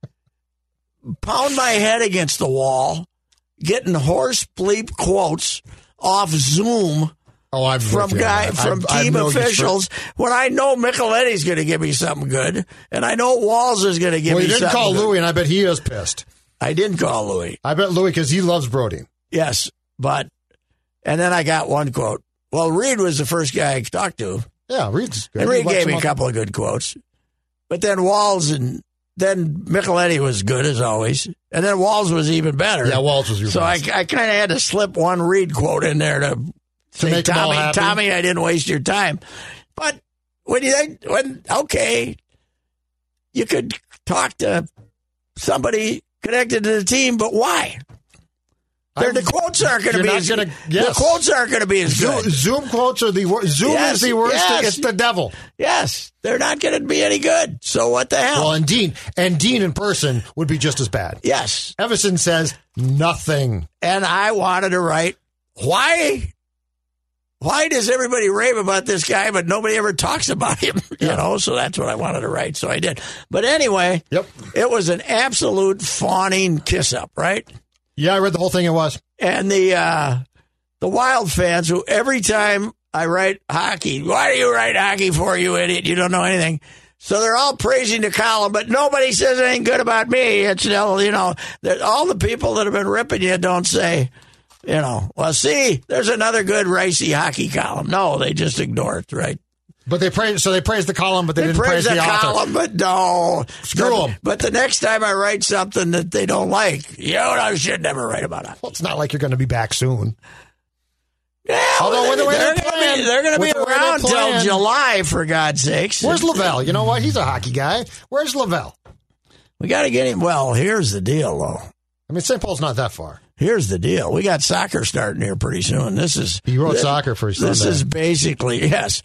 pound my head against the wall, getting horse bleep quotes off Zoom? From team officials when I know Micheletti's going to give me something good, and I know Walls is going to give me something good. Well, you didn't call Louis, and I bet he is pissed. I didn't call Louis. I bet Louis because he loves Brody. Yes, and then I got one quote. Well, Reed was the first guy I talked to. Yeah, Reed's good. And Reed gave me a couple of good quotes. But then Walls and then Micheletti was good as always. And then Walls was even better. Yeah, Walls was your best. So I kind of had to slip one Reed quote in there to say, Tommy, I didn't waste your time. But okay, you could talk to somebody connected to the team, but why? The quotes aren't going to be as good. The quotes aren't going to be as good. Zoom quotes are the worst. Zoom is the worst. Yes. It's the devil. Yes, they're not going to be any good. So what the hell? Well, and Dean in person would be just as bad. Yes. Everson says nothing. And I wanted to write, why does everybody rave about this guy, but nobody ever talks about him? So that's what I wanted to write. So I did. But anyway, It was an absolute fawning kiss-up, right? Yeah, I read the whole thing. It was. And the Wild fans who every time I write hockey, why do you write hockey for, you idiot? You don't know anything. So they're all praising the column, but nobody says anything good about me. It's, all the people that have been ripping you don't say, well, see, there's another good ricey hockey column. No, they just ignore it, right? But they praise the column, but they didn't praise the author. Column, but no, screw them. But the next time I write something that they don't like, I should never write about it. Well, it's not like you're going to be back soon. Yeah, although they're going to be around till July, for God's sakes. Where's Lavelle? You know what? He's a hockey guy. Where's Lavelle? We got to get him. Well, here's the deal, though. I mean, St. Paul's not that far. Here's the deal. We got soccer starting here pretty soon. He wrote soccer for Sunday. This is basically, yes.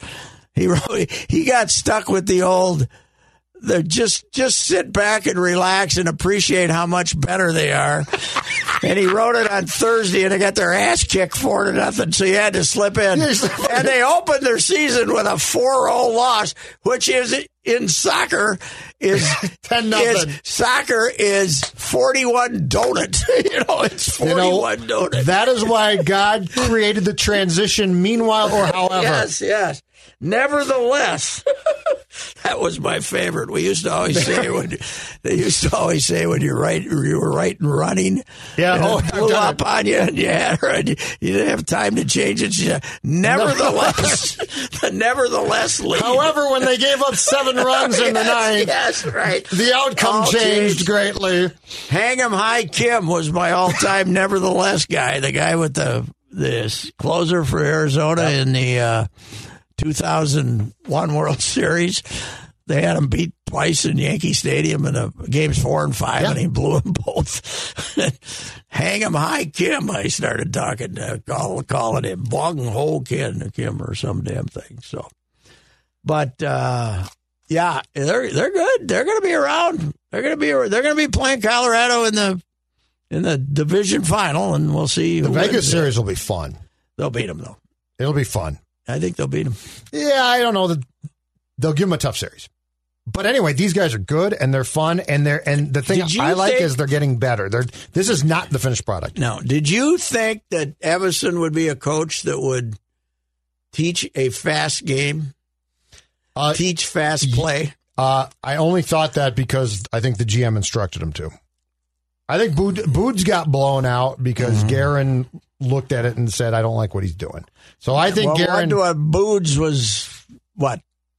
He got stuck with the old, just sit back and relax and appreciate how much better they are. And he wrote it on Thursday, and they got their ass kicked 4-0, so he had to slip in. And they opened their season with a 4-0 loss, which is in soccer is 10-0. Soccer is 41 donut. It's 41 donut. That is why God created the transition. Meanwhile, or however. Yes. Nevertheless, that was my favorite. We used to always say when you were right and running. Yeah, it blew up on you, and you didn't have time to change it. Nevertheless, the nevertheless lead. However, when they gave up 7 runs in the ninth, yes, right, the outcome changed greatly. Hang 'em High Kim was my all-time nevertheless guy. The guy with the closer for Arizona in the 2001 World Series. They had him beat twice in Yankee Stadium in games 4 and 5, and he blew them both. Hang 'em High Kim, I started talking, calling him Bong Ho Kim or some damn thing. So, but yeah, they're good. They're going to be around. They're going to be playing Colorado in the division final, and we'll see. The Vegas series will be fun. They'll beat them though. It'll be fun. I think they'll beat them. Yeah, I don't know. They'll give them a tough series. But anyway, these guys are good and they're fun, and the thing I like is they're getting better. This is not the finished product. No. Did you think that Evason would be a coach that would teach a fast game, teach fast play? I only thought that because I think the GM instructed him to. I think Boods got blown out because Guerin looked at it and said, "I don't like what he's doing." So I think Guerin. Boods was what?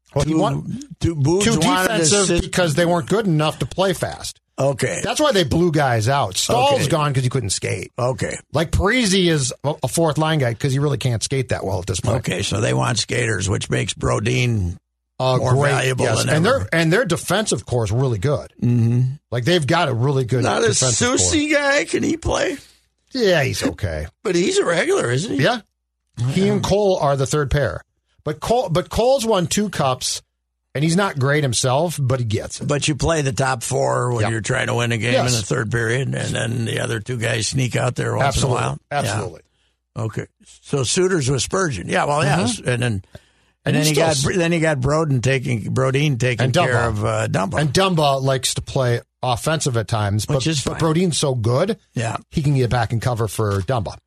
Too defensive because they weren't good enough to play fast. Okay. That's why they blew guys out. Stahl's gone because he couldn't skate. Okay. Like Parisi is a fourth line guy because he really can't skate that well at this point. Okay, so they want skaters, which makes Brodin more valuable than ever. And their defensive core is really good. Mm-hmm. Like they've got a really good defensive core. Susie guy, can he play? Yeah, he's okay. But he's a regular, isn't he? Yeah. He and Cole are the third pair. But Cole's won 2 cups, and he's not great himself, but he gets it. But you play the top 4 when you're trying to win a game in the third period, and then the other 2 guys sneak out there once in a while. Absolutely. Yeah. Okay. So Suitors with Spurgeon. Yeah, well, yes. And then you got Brodin taking care of Dumba. And Dumba likes to play offensive at times, but Brodin's so good, he can get back and cover for Dumba.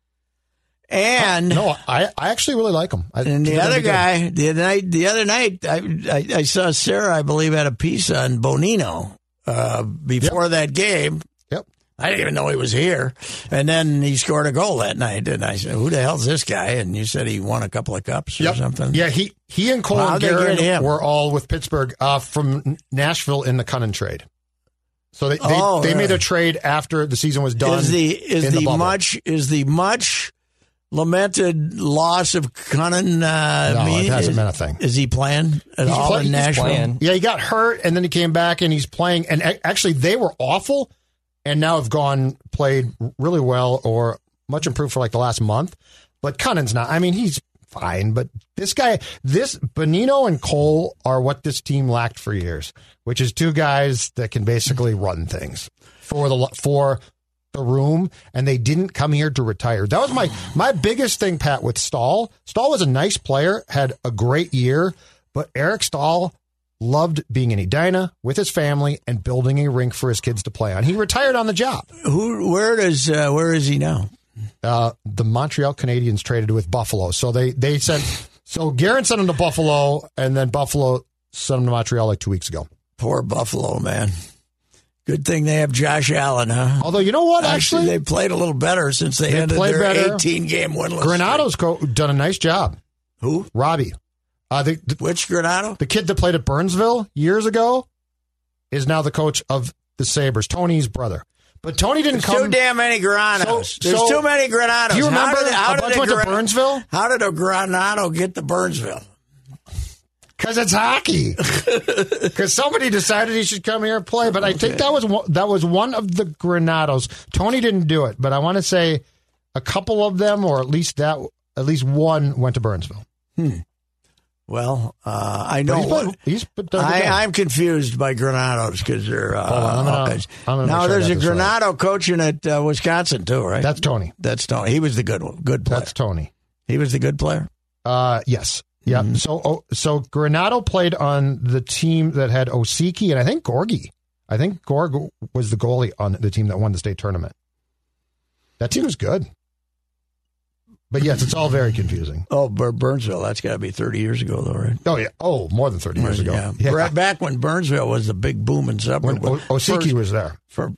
And I actually really like him. And the other guy, the other night, I saw Sarah, I believe, had a piece on Bonino before that game. Yep. I didn't even know he was here. And then he scored a goal that night. And I said, "Who the hell's this guy?" And you said he won a couple of cups or something. Yeah, he and Cole and Guerin were all with Pittsburgh from Nashville in the Cunnin trade. So they made a trade after the season was done. Is the much lamented loss of Cunnin. It hasn't been a thing. Is he playing at all in Nashville? Yeah, he got hurt, and then he came back, and he's playing. And actually, they were awful, and now have played really well or much improved for like the last month. But Cunnin's not. I mean, he's fine. But Bonino and Cole are what this team lacked for years, which is 2 guys that can basically run things for the room, and they didn't come here to retire. That was my biggest thing, Pat, with Stahl. Stahl was a nice player, had a great year, but Eric Stahl loved being in Edina with his family and building a rink for his kids to play on. He retired on the job. Where is he now? The Montreal Canadiens traded with Buffalo. So they sent Guerin sent him to Buffalo, and then Buffalo sent him to Montreal like 2 weeks ago. Poor Buffalo, man. Good thing they have Josh Allen, huh? Although, you know what, actually? They played a little better since they ended their 18-game winless streak. Granato's done a nice job. Who? Robbie. Which Granato? The kid that played at Burnsville years ago is now the coach of the Sabres, Tony's brother. But Tony didn't come. Too damn many Granatos. There's too many Granatos. Do you remember a bunch went to Burnsville? How did a Granato get to Burnsville? Because it's hockey. Because somebody decided he should come here and play. But I think that was one of the Granatos. Tony didn't do it, but I want to say a couple of them, or at least one, went to Burnsville. Well, I know. I'm confused by Granatos because they're. Now there's a Granato coaching at Wisconsin too, right? That's Tony. He was the good player. That's Tony. He was the good player. Yes. Yeah. Mm-hmm. So Granato played on the team that had Osiki and I think Gorgie. I think Gorg was the goalie on the team that won the state tournament. That team was good. But yes, it's all very confusing. Oh, Burnsville. That's got to be 30 years ago, though, right? Oh, yeah. Oh, more than 30 years ago. Yeah. Right back when Burnsville was the big booming suburb. When Osiki was there.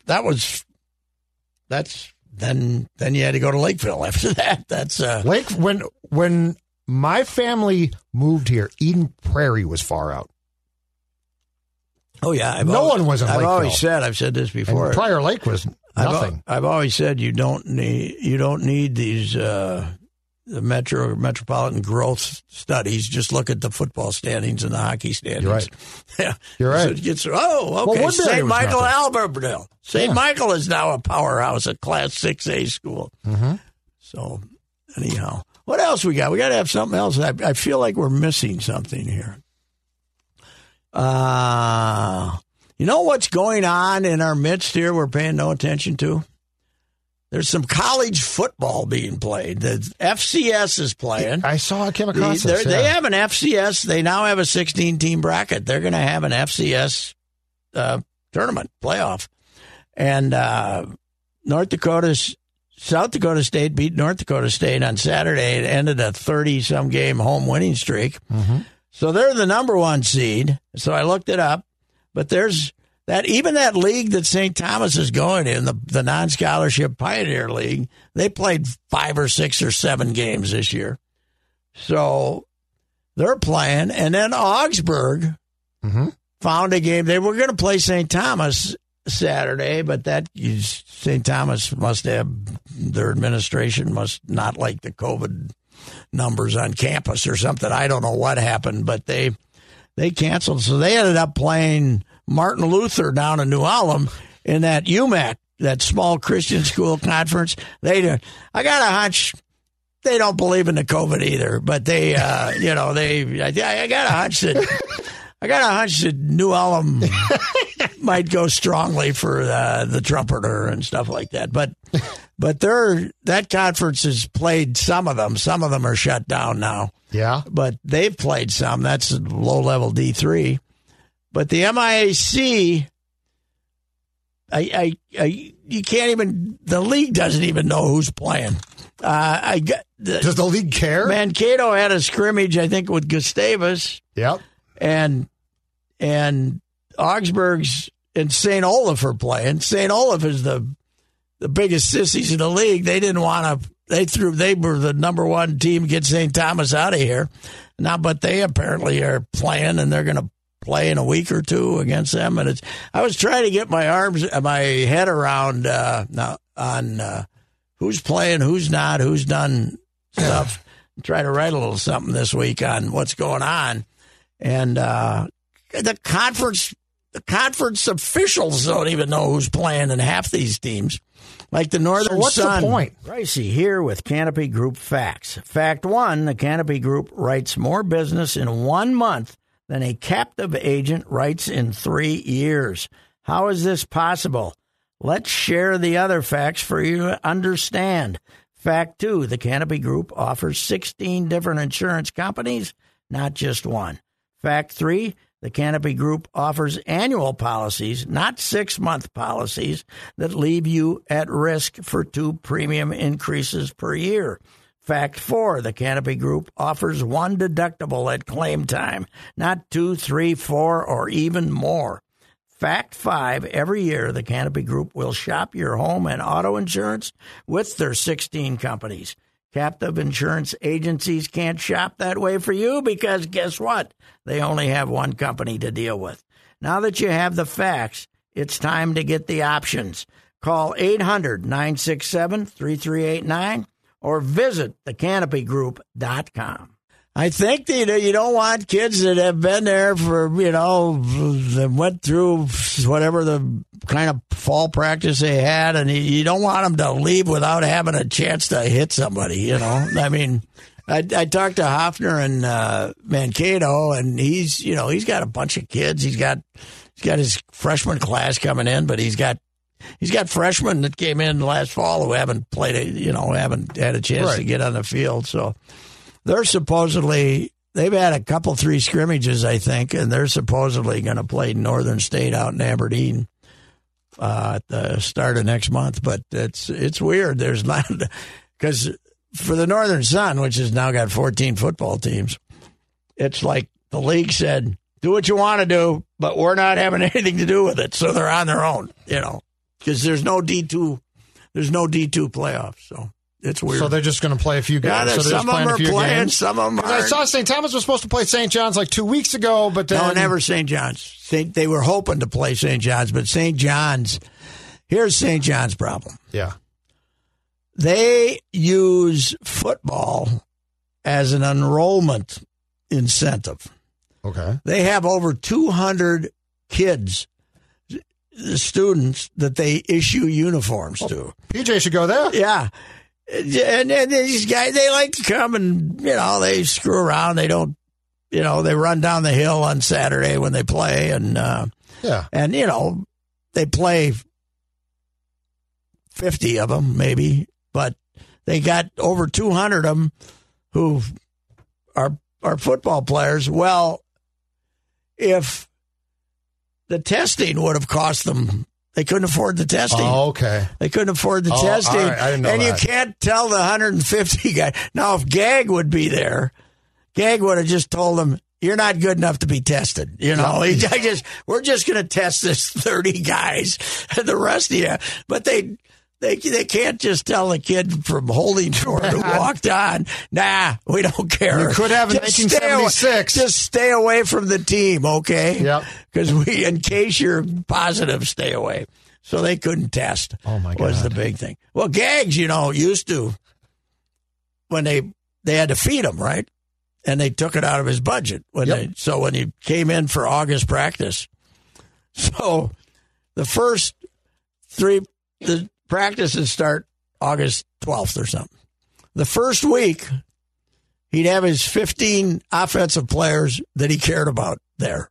Then you had to go to Lakeville after that. That's when my family moved here, Eden Prairie was far out. Oh yeah, no one was in Lakeville. I've said this before. And Prior Lake was nothing. I've always said you don't need these the metropolitan growth studies. Just look at the football standings and the hockey standings. You're right. Yeah, you're right. So it gets, okay. St. Michael, Albertville. St. Michael is now a powerhouse, a Class 6A school. Mm-hmm. So anyhow, what else we got? We got to have something else. I feel like we're missing something here. You know what's going on in our midst here we're paying no attention to? There's some college football being played. The FCS is playing. I came across this. They have an FCS. They now have a 16-team bracket. They're going to have an FCS tournament, playoff. And South Dakota State beat North Dakota State on Saturday. It ended a 30-some game home winning streak. Mm-hmm. So they're the number one seed. So I looked it up. But there's that league that St. Thomas is going in, the non-scholarship Pioneer League, they played 5 or 6 or 7 games this year. So they're playing. And then Augsburg found a game. They were going to play St. Thomas Saturday, but St. Thomas must have, their administration must not like the COVID numbers on campus or something. I don't know what happened, but they canceled. So they ended up playing Martin Luther down in New Ulm in that UMAC, that small Christian school conference. I got a hunch they don't believe in the COVID either, but I got a hunch that New Ulm might go strongly for the trumpeter and stuff like that. But that conference has played some of them. Some of them are shut down now. Yeah. But they've played some. That's low-level D3. But the MIAC, you can't even, the league doesn't even know who's playing. Does the league care? Mankato had a scrimmage, I think, with Gustavus. Yep. And Augsburg's and St. Olaf are playing. St. Olaf is the biggest sissies in the league. They didn't want to. They were the number one team to get St. Thomas out of here. Now, but they apparently are playing, and they're going to play in a week or two against them. And I was trying to get my head around on who's playing, who's not, who's done stuff. Try to write a little something this week on what's going on. And the conference officials don't even know who's playing in half these teams. Like the Northern Sun. So what's the point? Ricey here with Canopy Group Facts. Fact 1, the Canopy Group writes more business in 1 month than a captive agent writes in 3 years. How is this possible? Let's share the other facts for you to understand. Fact 2, the Canopy Group offers 16 different insurance companies, not just one. Fact 3, the Canopy Group offers annual policies, not 6-month policies, that leave you at risk for 2 premium increases per year. Fact 4, the Canopy Group offers 1 deductible at claim time, not 2, 3, 4, or even more. Fact 5, every year the Canopy Group will shop your home and auto insurance with their 16 companies. Captive insurance agencies can't shop that way for you because guess what? They only have one company to deal with. Now that you have the facts, it's time to get the options. Call 800-967-3389 or visit thecanopygroup.com. I think that you don't want kids that have been there for, that went through whatever the kind of fall practice they had, and you don't want them to leave without having a chance to hit somebody, I mean, I talked to Hoffner and Mankato, and he's got a bunch of kids. He's got his freshman class coming in, but he's got freshmen that came in last fall who haven't played, haven't had a chance to get on the field, so. They've had 3 scrimmages, I think, and they're supposedly going to play Northern State out in Aberdeen at the start of next month. But it's weird. There's not, because for the Northern Sun, which has now got 14 football teams, it's like the league said, do what you want to do, but we're not having anything to do with it. So they're on their own, because there's no D2 playoffs. So it's weird. So they're just going to play a few games. Yeah, so some of them are playing, some of them aren't. I saw St. Thomas was supposed to play St. John's like 2 weeks ago, but then... No, never St. John's. They were hoping to play St. John's, but St. John's... Here's St. John's problem. Yeah. They use football as an enrollment incentive. Okay. They have over 200 kids, students, that they issue uniforms to. PJ should go there. Yeah. And these guys, they like to come and, they screw around. They don't, they run down the hill on Saturday when they play. And, and they play 50 of them, maybe. But they got over 200 of them who are football players. Well, if the testing would have cost them, they couldn't afford the testing. Oh, okay. They couldn't afford the testing. All right. I didn't know and that. You can't tell the 150 guy. Now, if Gag would be there, Gag would have just told them, you're not good enough to be tested. We're just going to test this 30 guys and the rest of you. But they can't just tell a kid from Holding Shore who walked on, nah, we don't care. You could have in 1976. Just stay away from the team, okay? Yep. Because in case you're positive, stay away. So they couldn't test. Oh, my God. Was the big thing. Well, Gags, used to, when they had to feed him, right? And they took it out of his budget. So when he came in for August practice. So the first the practices start August 12th or something. The first week, he'd have his 15 offensive players that he cared about there.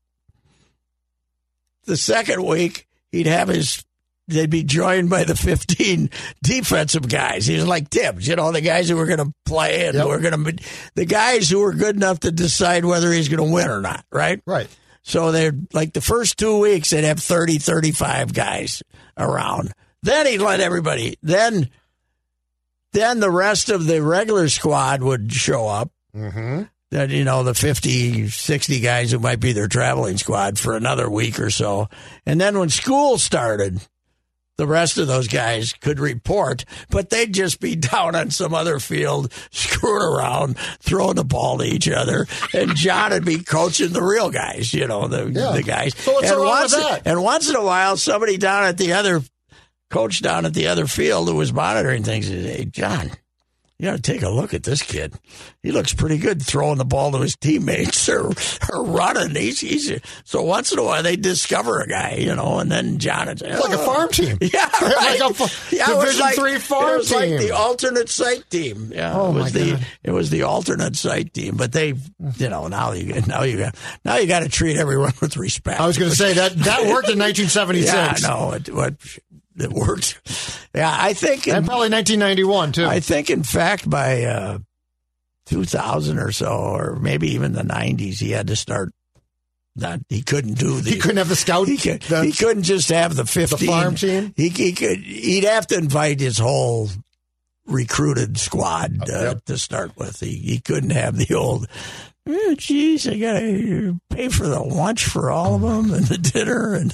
The second week, they'd be joined by the 15 defensive guys. He was like Tibbs, the guys who were going to play and the guys who were good enough to decide whether he's going to win or not, right? Right. So they're like the first 2 weeks, they'd have 30, 35 guys around. Then he'd let everybody. Then the rest of the regular squad would show up. Mm-hmm. That, the 50, 60 guys who might be their traveling squad for another week or so. And then when school started, the rest of those guys could report, but they'd just be down on some other field, screwing around, throwing the ball to each other, and John would be coaching the real guys, the guys. So what's wrong with that? And once in a while, somebody coach down at the other field who was monitoring things said, hey, John, you got to take a look at this kid. He looks pretty good throwing the ball to his teammates or running. So once in a while they discover a guy, and then John would say, it's like a farm team. Yeah, right. Like a Division III farm team. It was like the alternate site team. Yeah, it was the alternate site team. But they, now you got to treat everyone with respect. I was going to say that worked in 1976. Yeah, no, it worked. Yeah, I think. And probably 1991, too. I think, in fact, by 2000 or so, or maybe even the 90s, he had to start. He couldn't have the scout. He couldn't just have the 15. The farm team? He'd have to invite his whole recruited squad to start with. He couldn't have the old, oh, geez, I got to pay for the lunch for all of them and the dinner. And,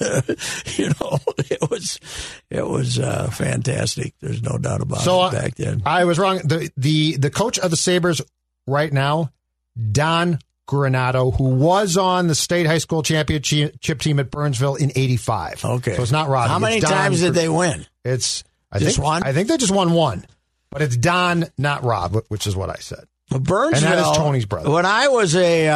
it was fantastic. There's no doubt about it back then. I was wrong. The coach of the Sabres right now, Don Granato, who was on the state high school championship team at Burnsville in '85. Okay. So it's not Rodney. How many times did they win? One? I think they just won one. But it's Don, not Rob, which is what I said. Burnsville. And that is Tony's brother. When I was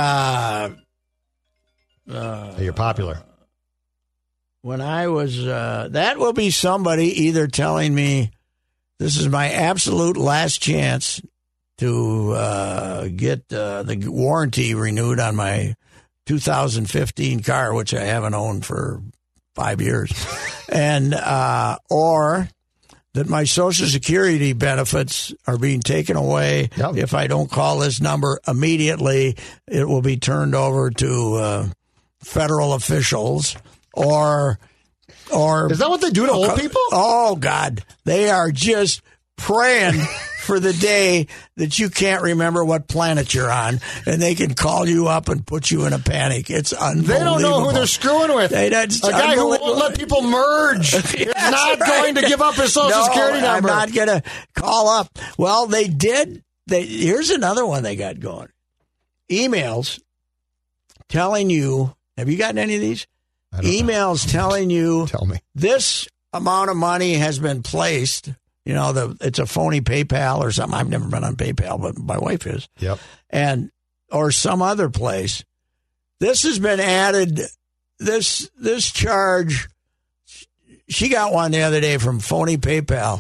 you're popular. When I was, that will be somebody either telling me this is my absolute last chance to get the warranty renewed on my 2015 car, which I haven't owned for 5 years, and or that my Social Security benefits are being taken away. Yep. If I don't call this number immediately, it will be turned over to federal officials or is that what they do to old people? Oh, God. They are just praying for the day that you can't remember what planet you're on, and they can call you up and put you in a panic. It's unbelievable. They don't know who they're screwing with. A guy who won't let people merge is not going to give up his Social Security number. I'm not going to call up. Well, they did. Here's another one they got going. Emails telling you, have you gotten any of these? Emails telling you, tell me, this amount of money has been placed. You know, it's a phony PayPal or something. I've never been on PayPal, but my wife is. Yep. Or some other place. This has been added. This charge. She got one the other day from phony PayPal.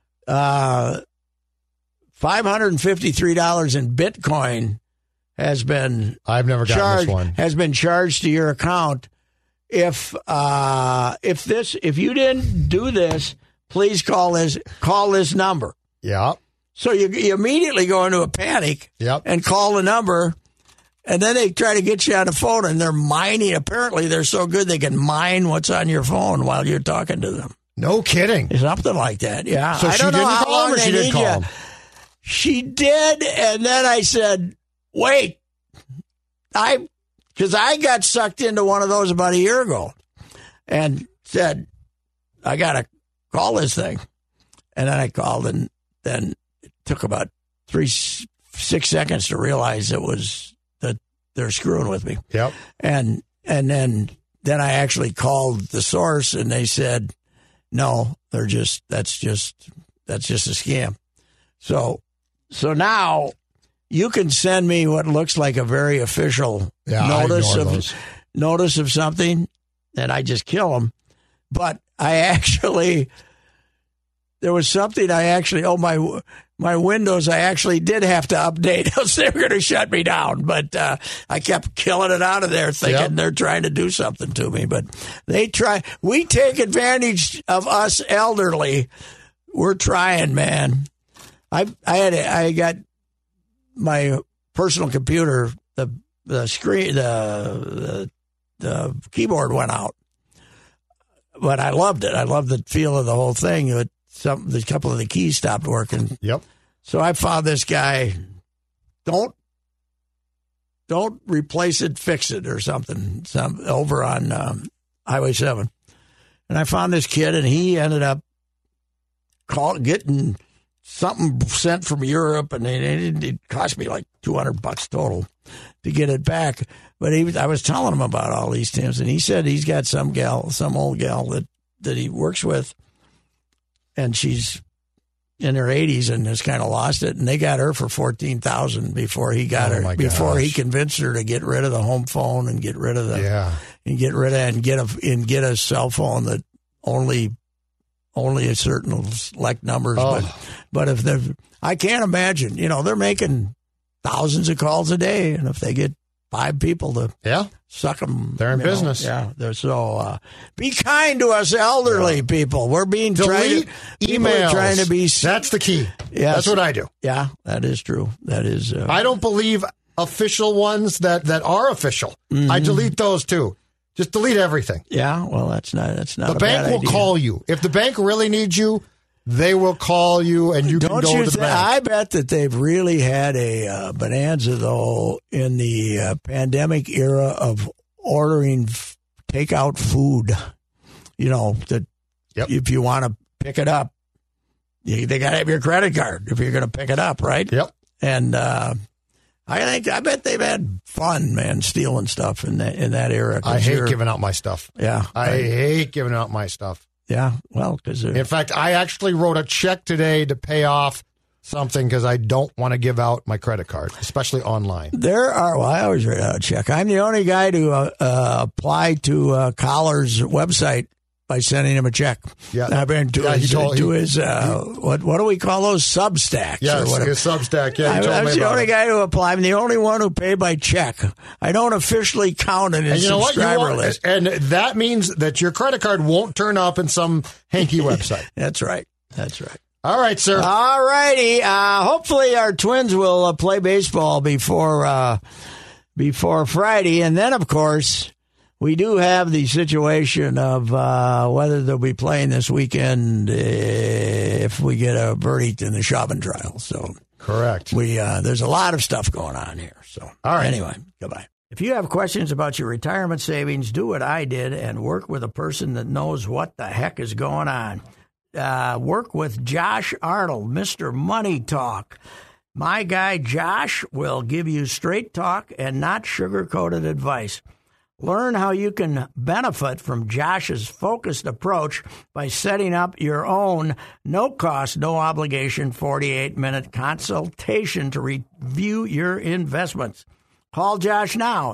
$553 in Bitcoin has been. I've never gotten this one. Has been charged to your account. If you didn't do this, please call this number. Yeah. So you immediately go into a panic. Yep. And call the number, and then they try to get you on the phone, and they're mining. Apparently, they're so good they can mine what's on your phone while you're talking to them. No kidding. Something like that. Yeah. So she didn't call him, or she did call him? She did, and then I said, "Wait, because I got sucked into one of those about a year ago, and said, I got to call this thing. And then I called, and then it took about 6 seconds to realize it was that they're screwing with me. Yep. And then I actually called the source, and they said, no, that's just a scam. So now you can send me what looks like a very official notice of something, and I just kill them. But there was something my Windows I actually did have to update, else they were going to shut me down. But I kept killing it out of there, thinking they're trying to do something to me. But we take advantage of us elderly. We're trying, man. I got my personal computer, the screen, the keyboard went out. But I loved it. I loved the feel of the whole thing. A couple of the keys stopped working. Yep. So I found this guy. Don't replace it, fix it, or something. Over on Highway 7, and I found this kid, and he ended up getting something sent from Europe, and it cost me like $200 total to get it back. But I was telling him about all these things, and he said he's got some old gal that he works with, and she's in her 80s and has kind of lost it, and they got her for $14,000 before he got her. Before he convinced her to get rid of the home phone and get rid of and get a cell phone that only a certain select numbers. But if I can't imagine, they're making thousands of calls a day, and if they get 5 people to suck them, they're in business. They're so be kind to us elderly people. We're being emails. Trying to be. That's the key. Yes. That's what I do. Yeah, that is true. That is. I don't believe official ones that are official. Mm-hmm. I delete those too. Just delete everything. Yeah, well, that's not. The bank will call you if the bank really needs you. They will call you, and you can go to the bank. I bet that they've really had a bonanza, though, in the pandemic era of ordering takeout food. If you want to pick it up, they got to have your credit card if you're going to pick it up, right? Yep. And I bet they've had fun, man, stealing stuff in that era. I hate giving out my stuff. Yeah, I hate giving out my stuff. Yeah, well, because in fact, I actually wrote a check today to pay off something because I don't want to give out my credit card, especially online. I always write out a check. I'm the only guy to apply to Collar's website by sending him a check. Yeah, I've been to his what do we call those, Substacks? Yes, his Substack. Yeah, I'm the only guy to apply. I'm the only one who paid by check. I don't officially count in his subscriber list, and that means that your credit card won't turn up in some hanky website. That's right. All right, sir. All righty. Hopefully, our Twins will play baseball before Friday, and then, of course, we do have the situation of whether they'll be playing this weekend if we get a verdict in the Chauvin trial. So correct. There's a lot of stuff going on here. So all right. Anyway, goodbye. If you have questions about your retirement savings, do what I did and work with a person that knows what the heck is going on. Work with Josh Arnold, Mr. Money Talk. My guy Josh will give you straight talk and not sugar-coated advice. Learn how you can benefit from Josh's focused approach by setting up your own no-cost, no-obligation 48-minute consultation to review your investments. Call Josh now,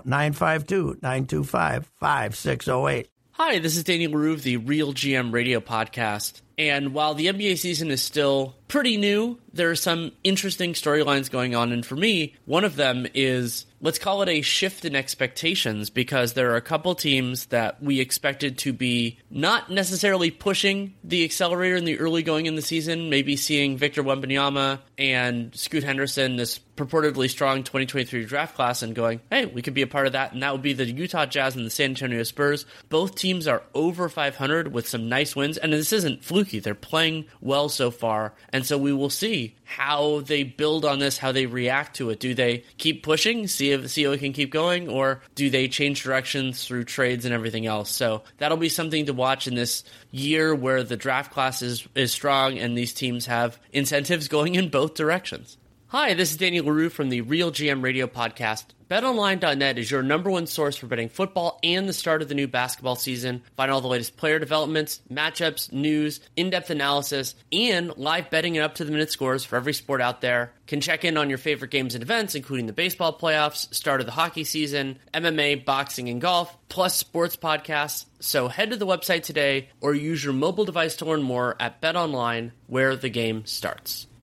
952-925-5608. Hi, this is Daniel LaRue of the Real GM Radio Podcast. And while the NBA season is still pretty new, there are some interesting storylines going on. And for me, one of them is, let's call it a shift in expectations, because there are a couple teams that we expected to be not necessarily pushing the accelerator in the early going in the season, maybe seeing Victor Wembanyama and Scoot Henderson, this purportedly strong 2023 draft class, and going, hey, we could be a part of that. And that would be the Utah Jazz and the San Antonio Spurs. Both teams are over 500 with some nice wins. And this isn't fluky. They're playing well so far. And so we will see how they build on this, how they react to it. Do they keep pushing, see if it can keep going, or do they change directions through trades and everything else? So that'll be something to watch in this year where the draft class is strong and these teams have incentives going in both directions. Hi, this is Daniel LaRue from the Real GM Radio Podcast. BetOnline.net is your number one source for betting football and the start of the new basketball season. Find all the latest player developments, matchups, news, in-depth analysis, and live betting and up-to-the-minute scores for every sport out there. Can check in on your favorite games and events, including the baseball playoffs, start of the hockey season, MMA, boxing, and golf, plus sports podcasts. So head to the website today or use your mobile device to learn more at BetOnline, where the game starts.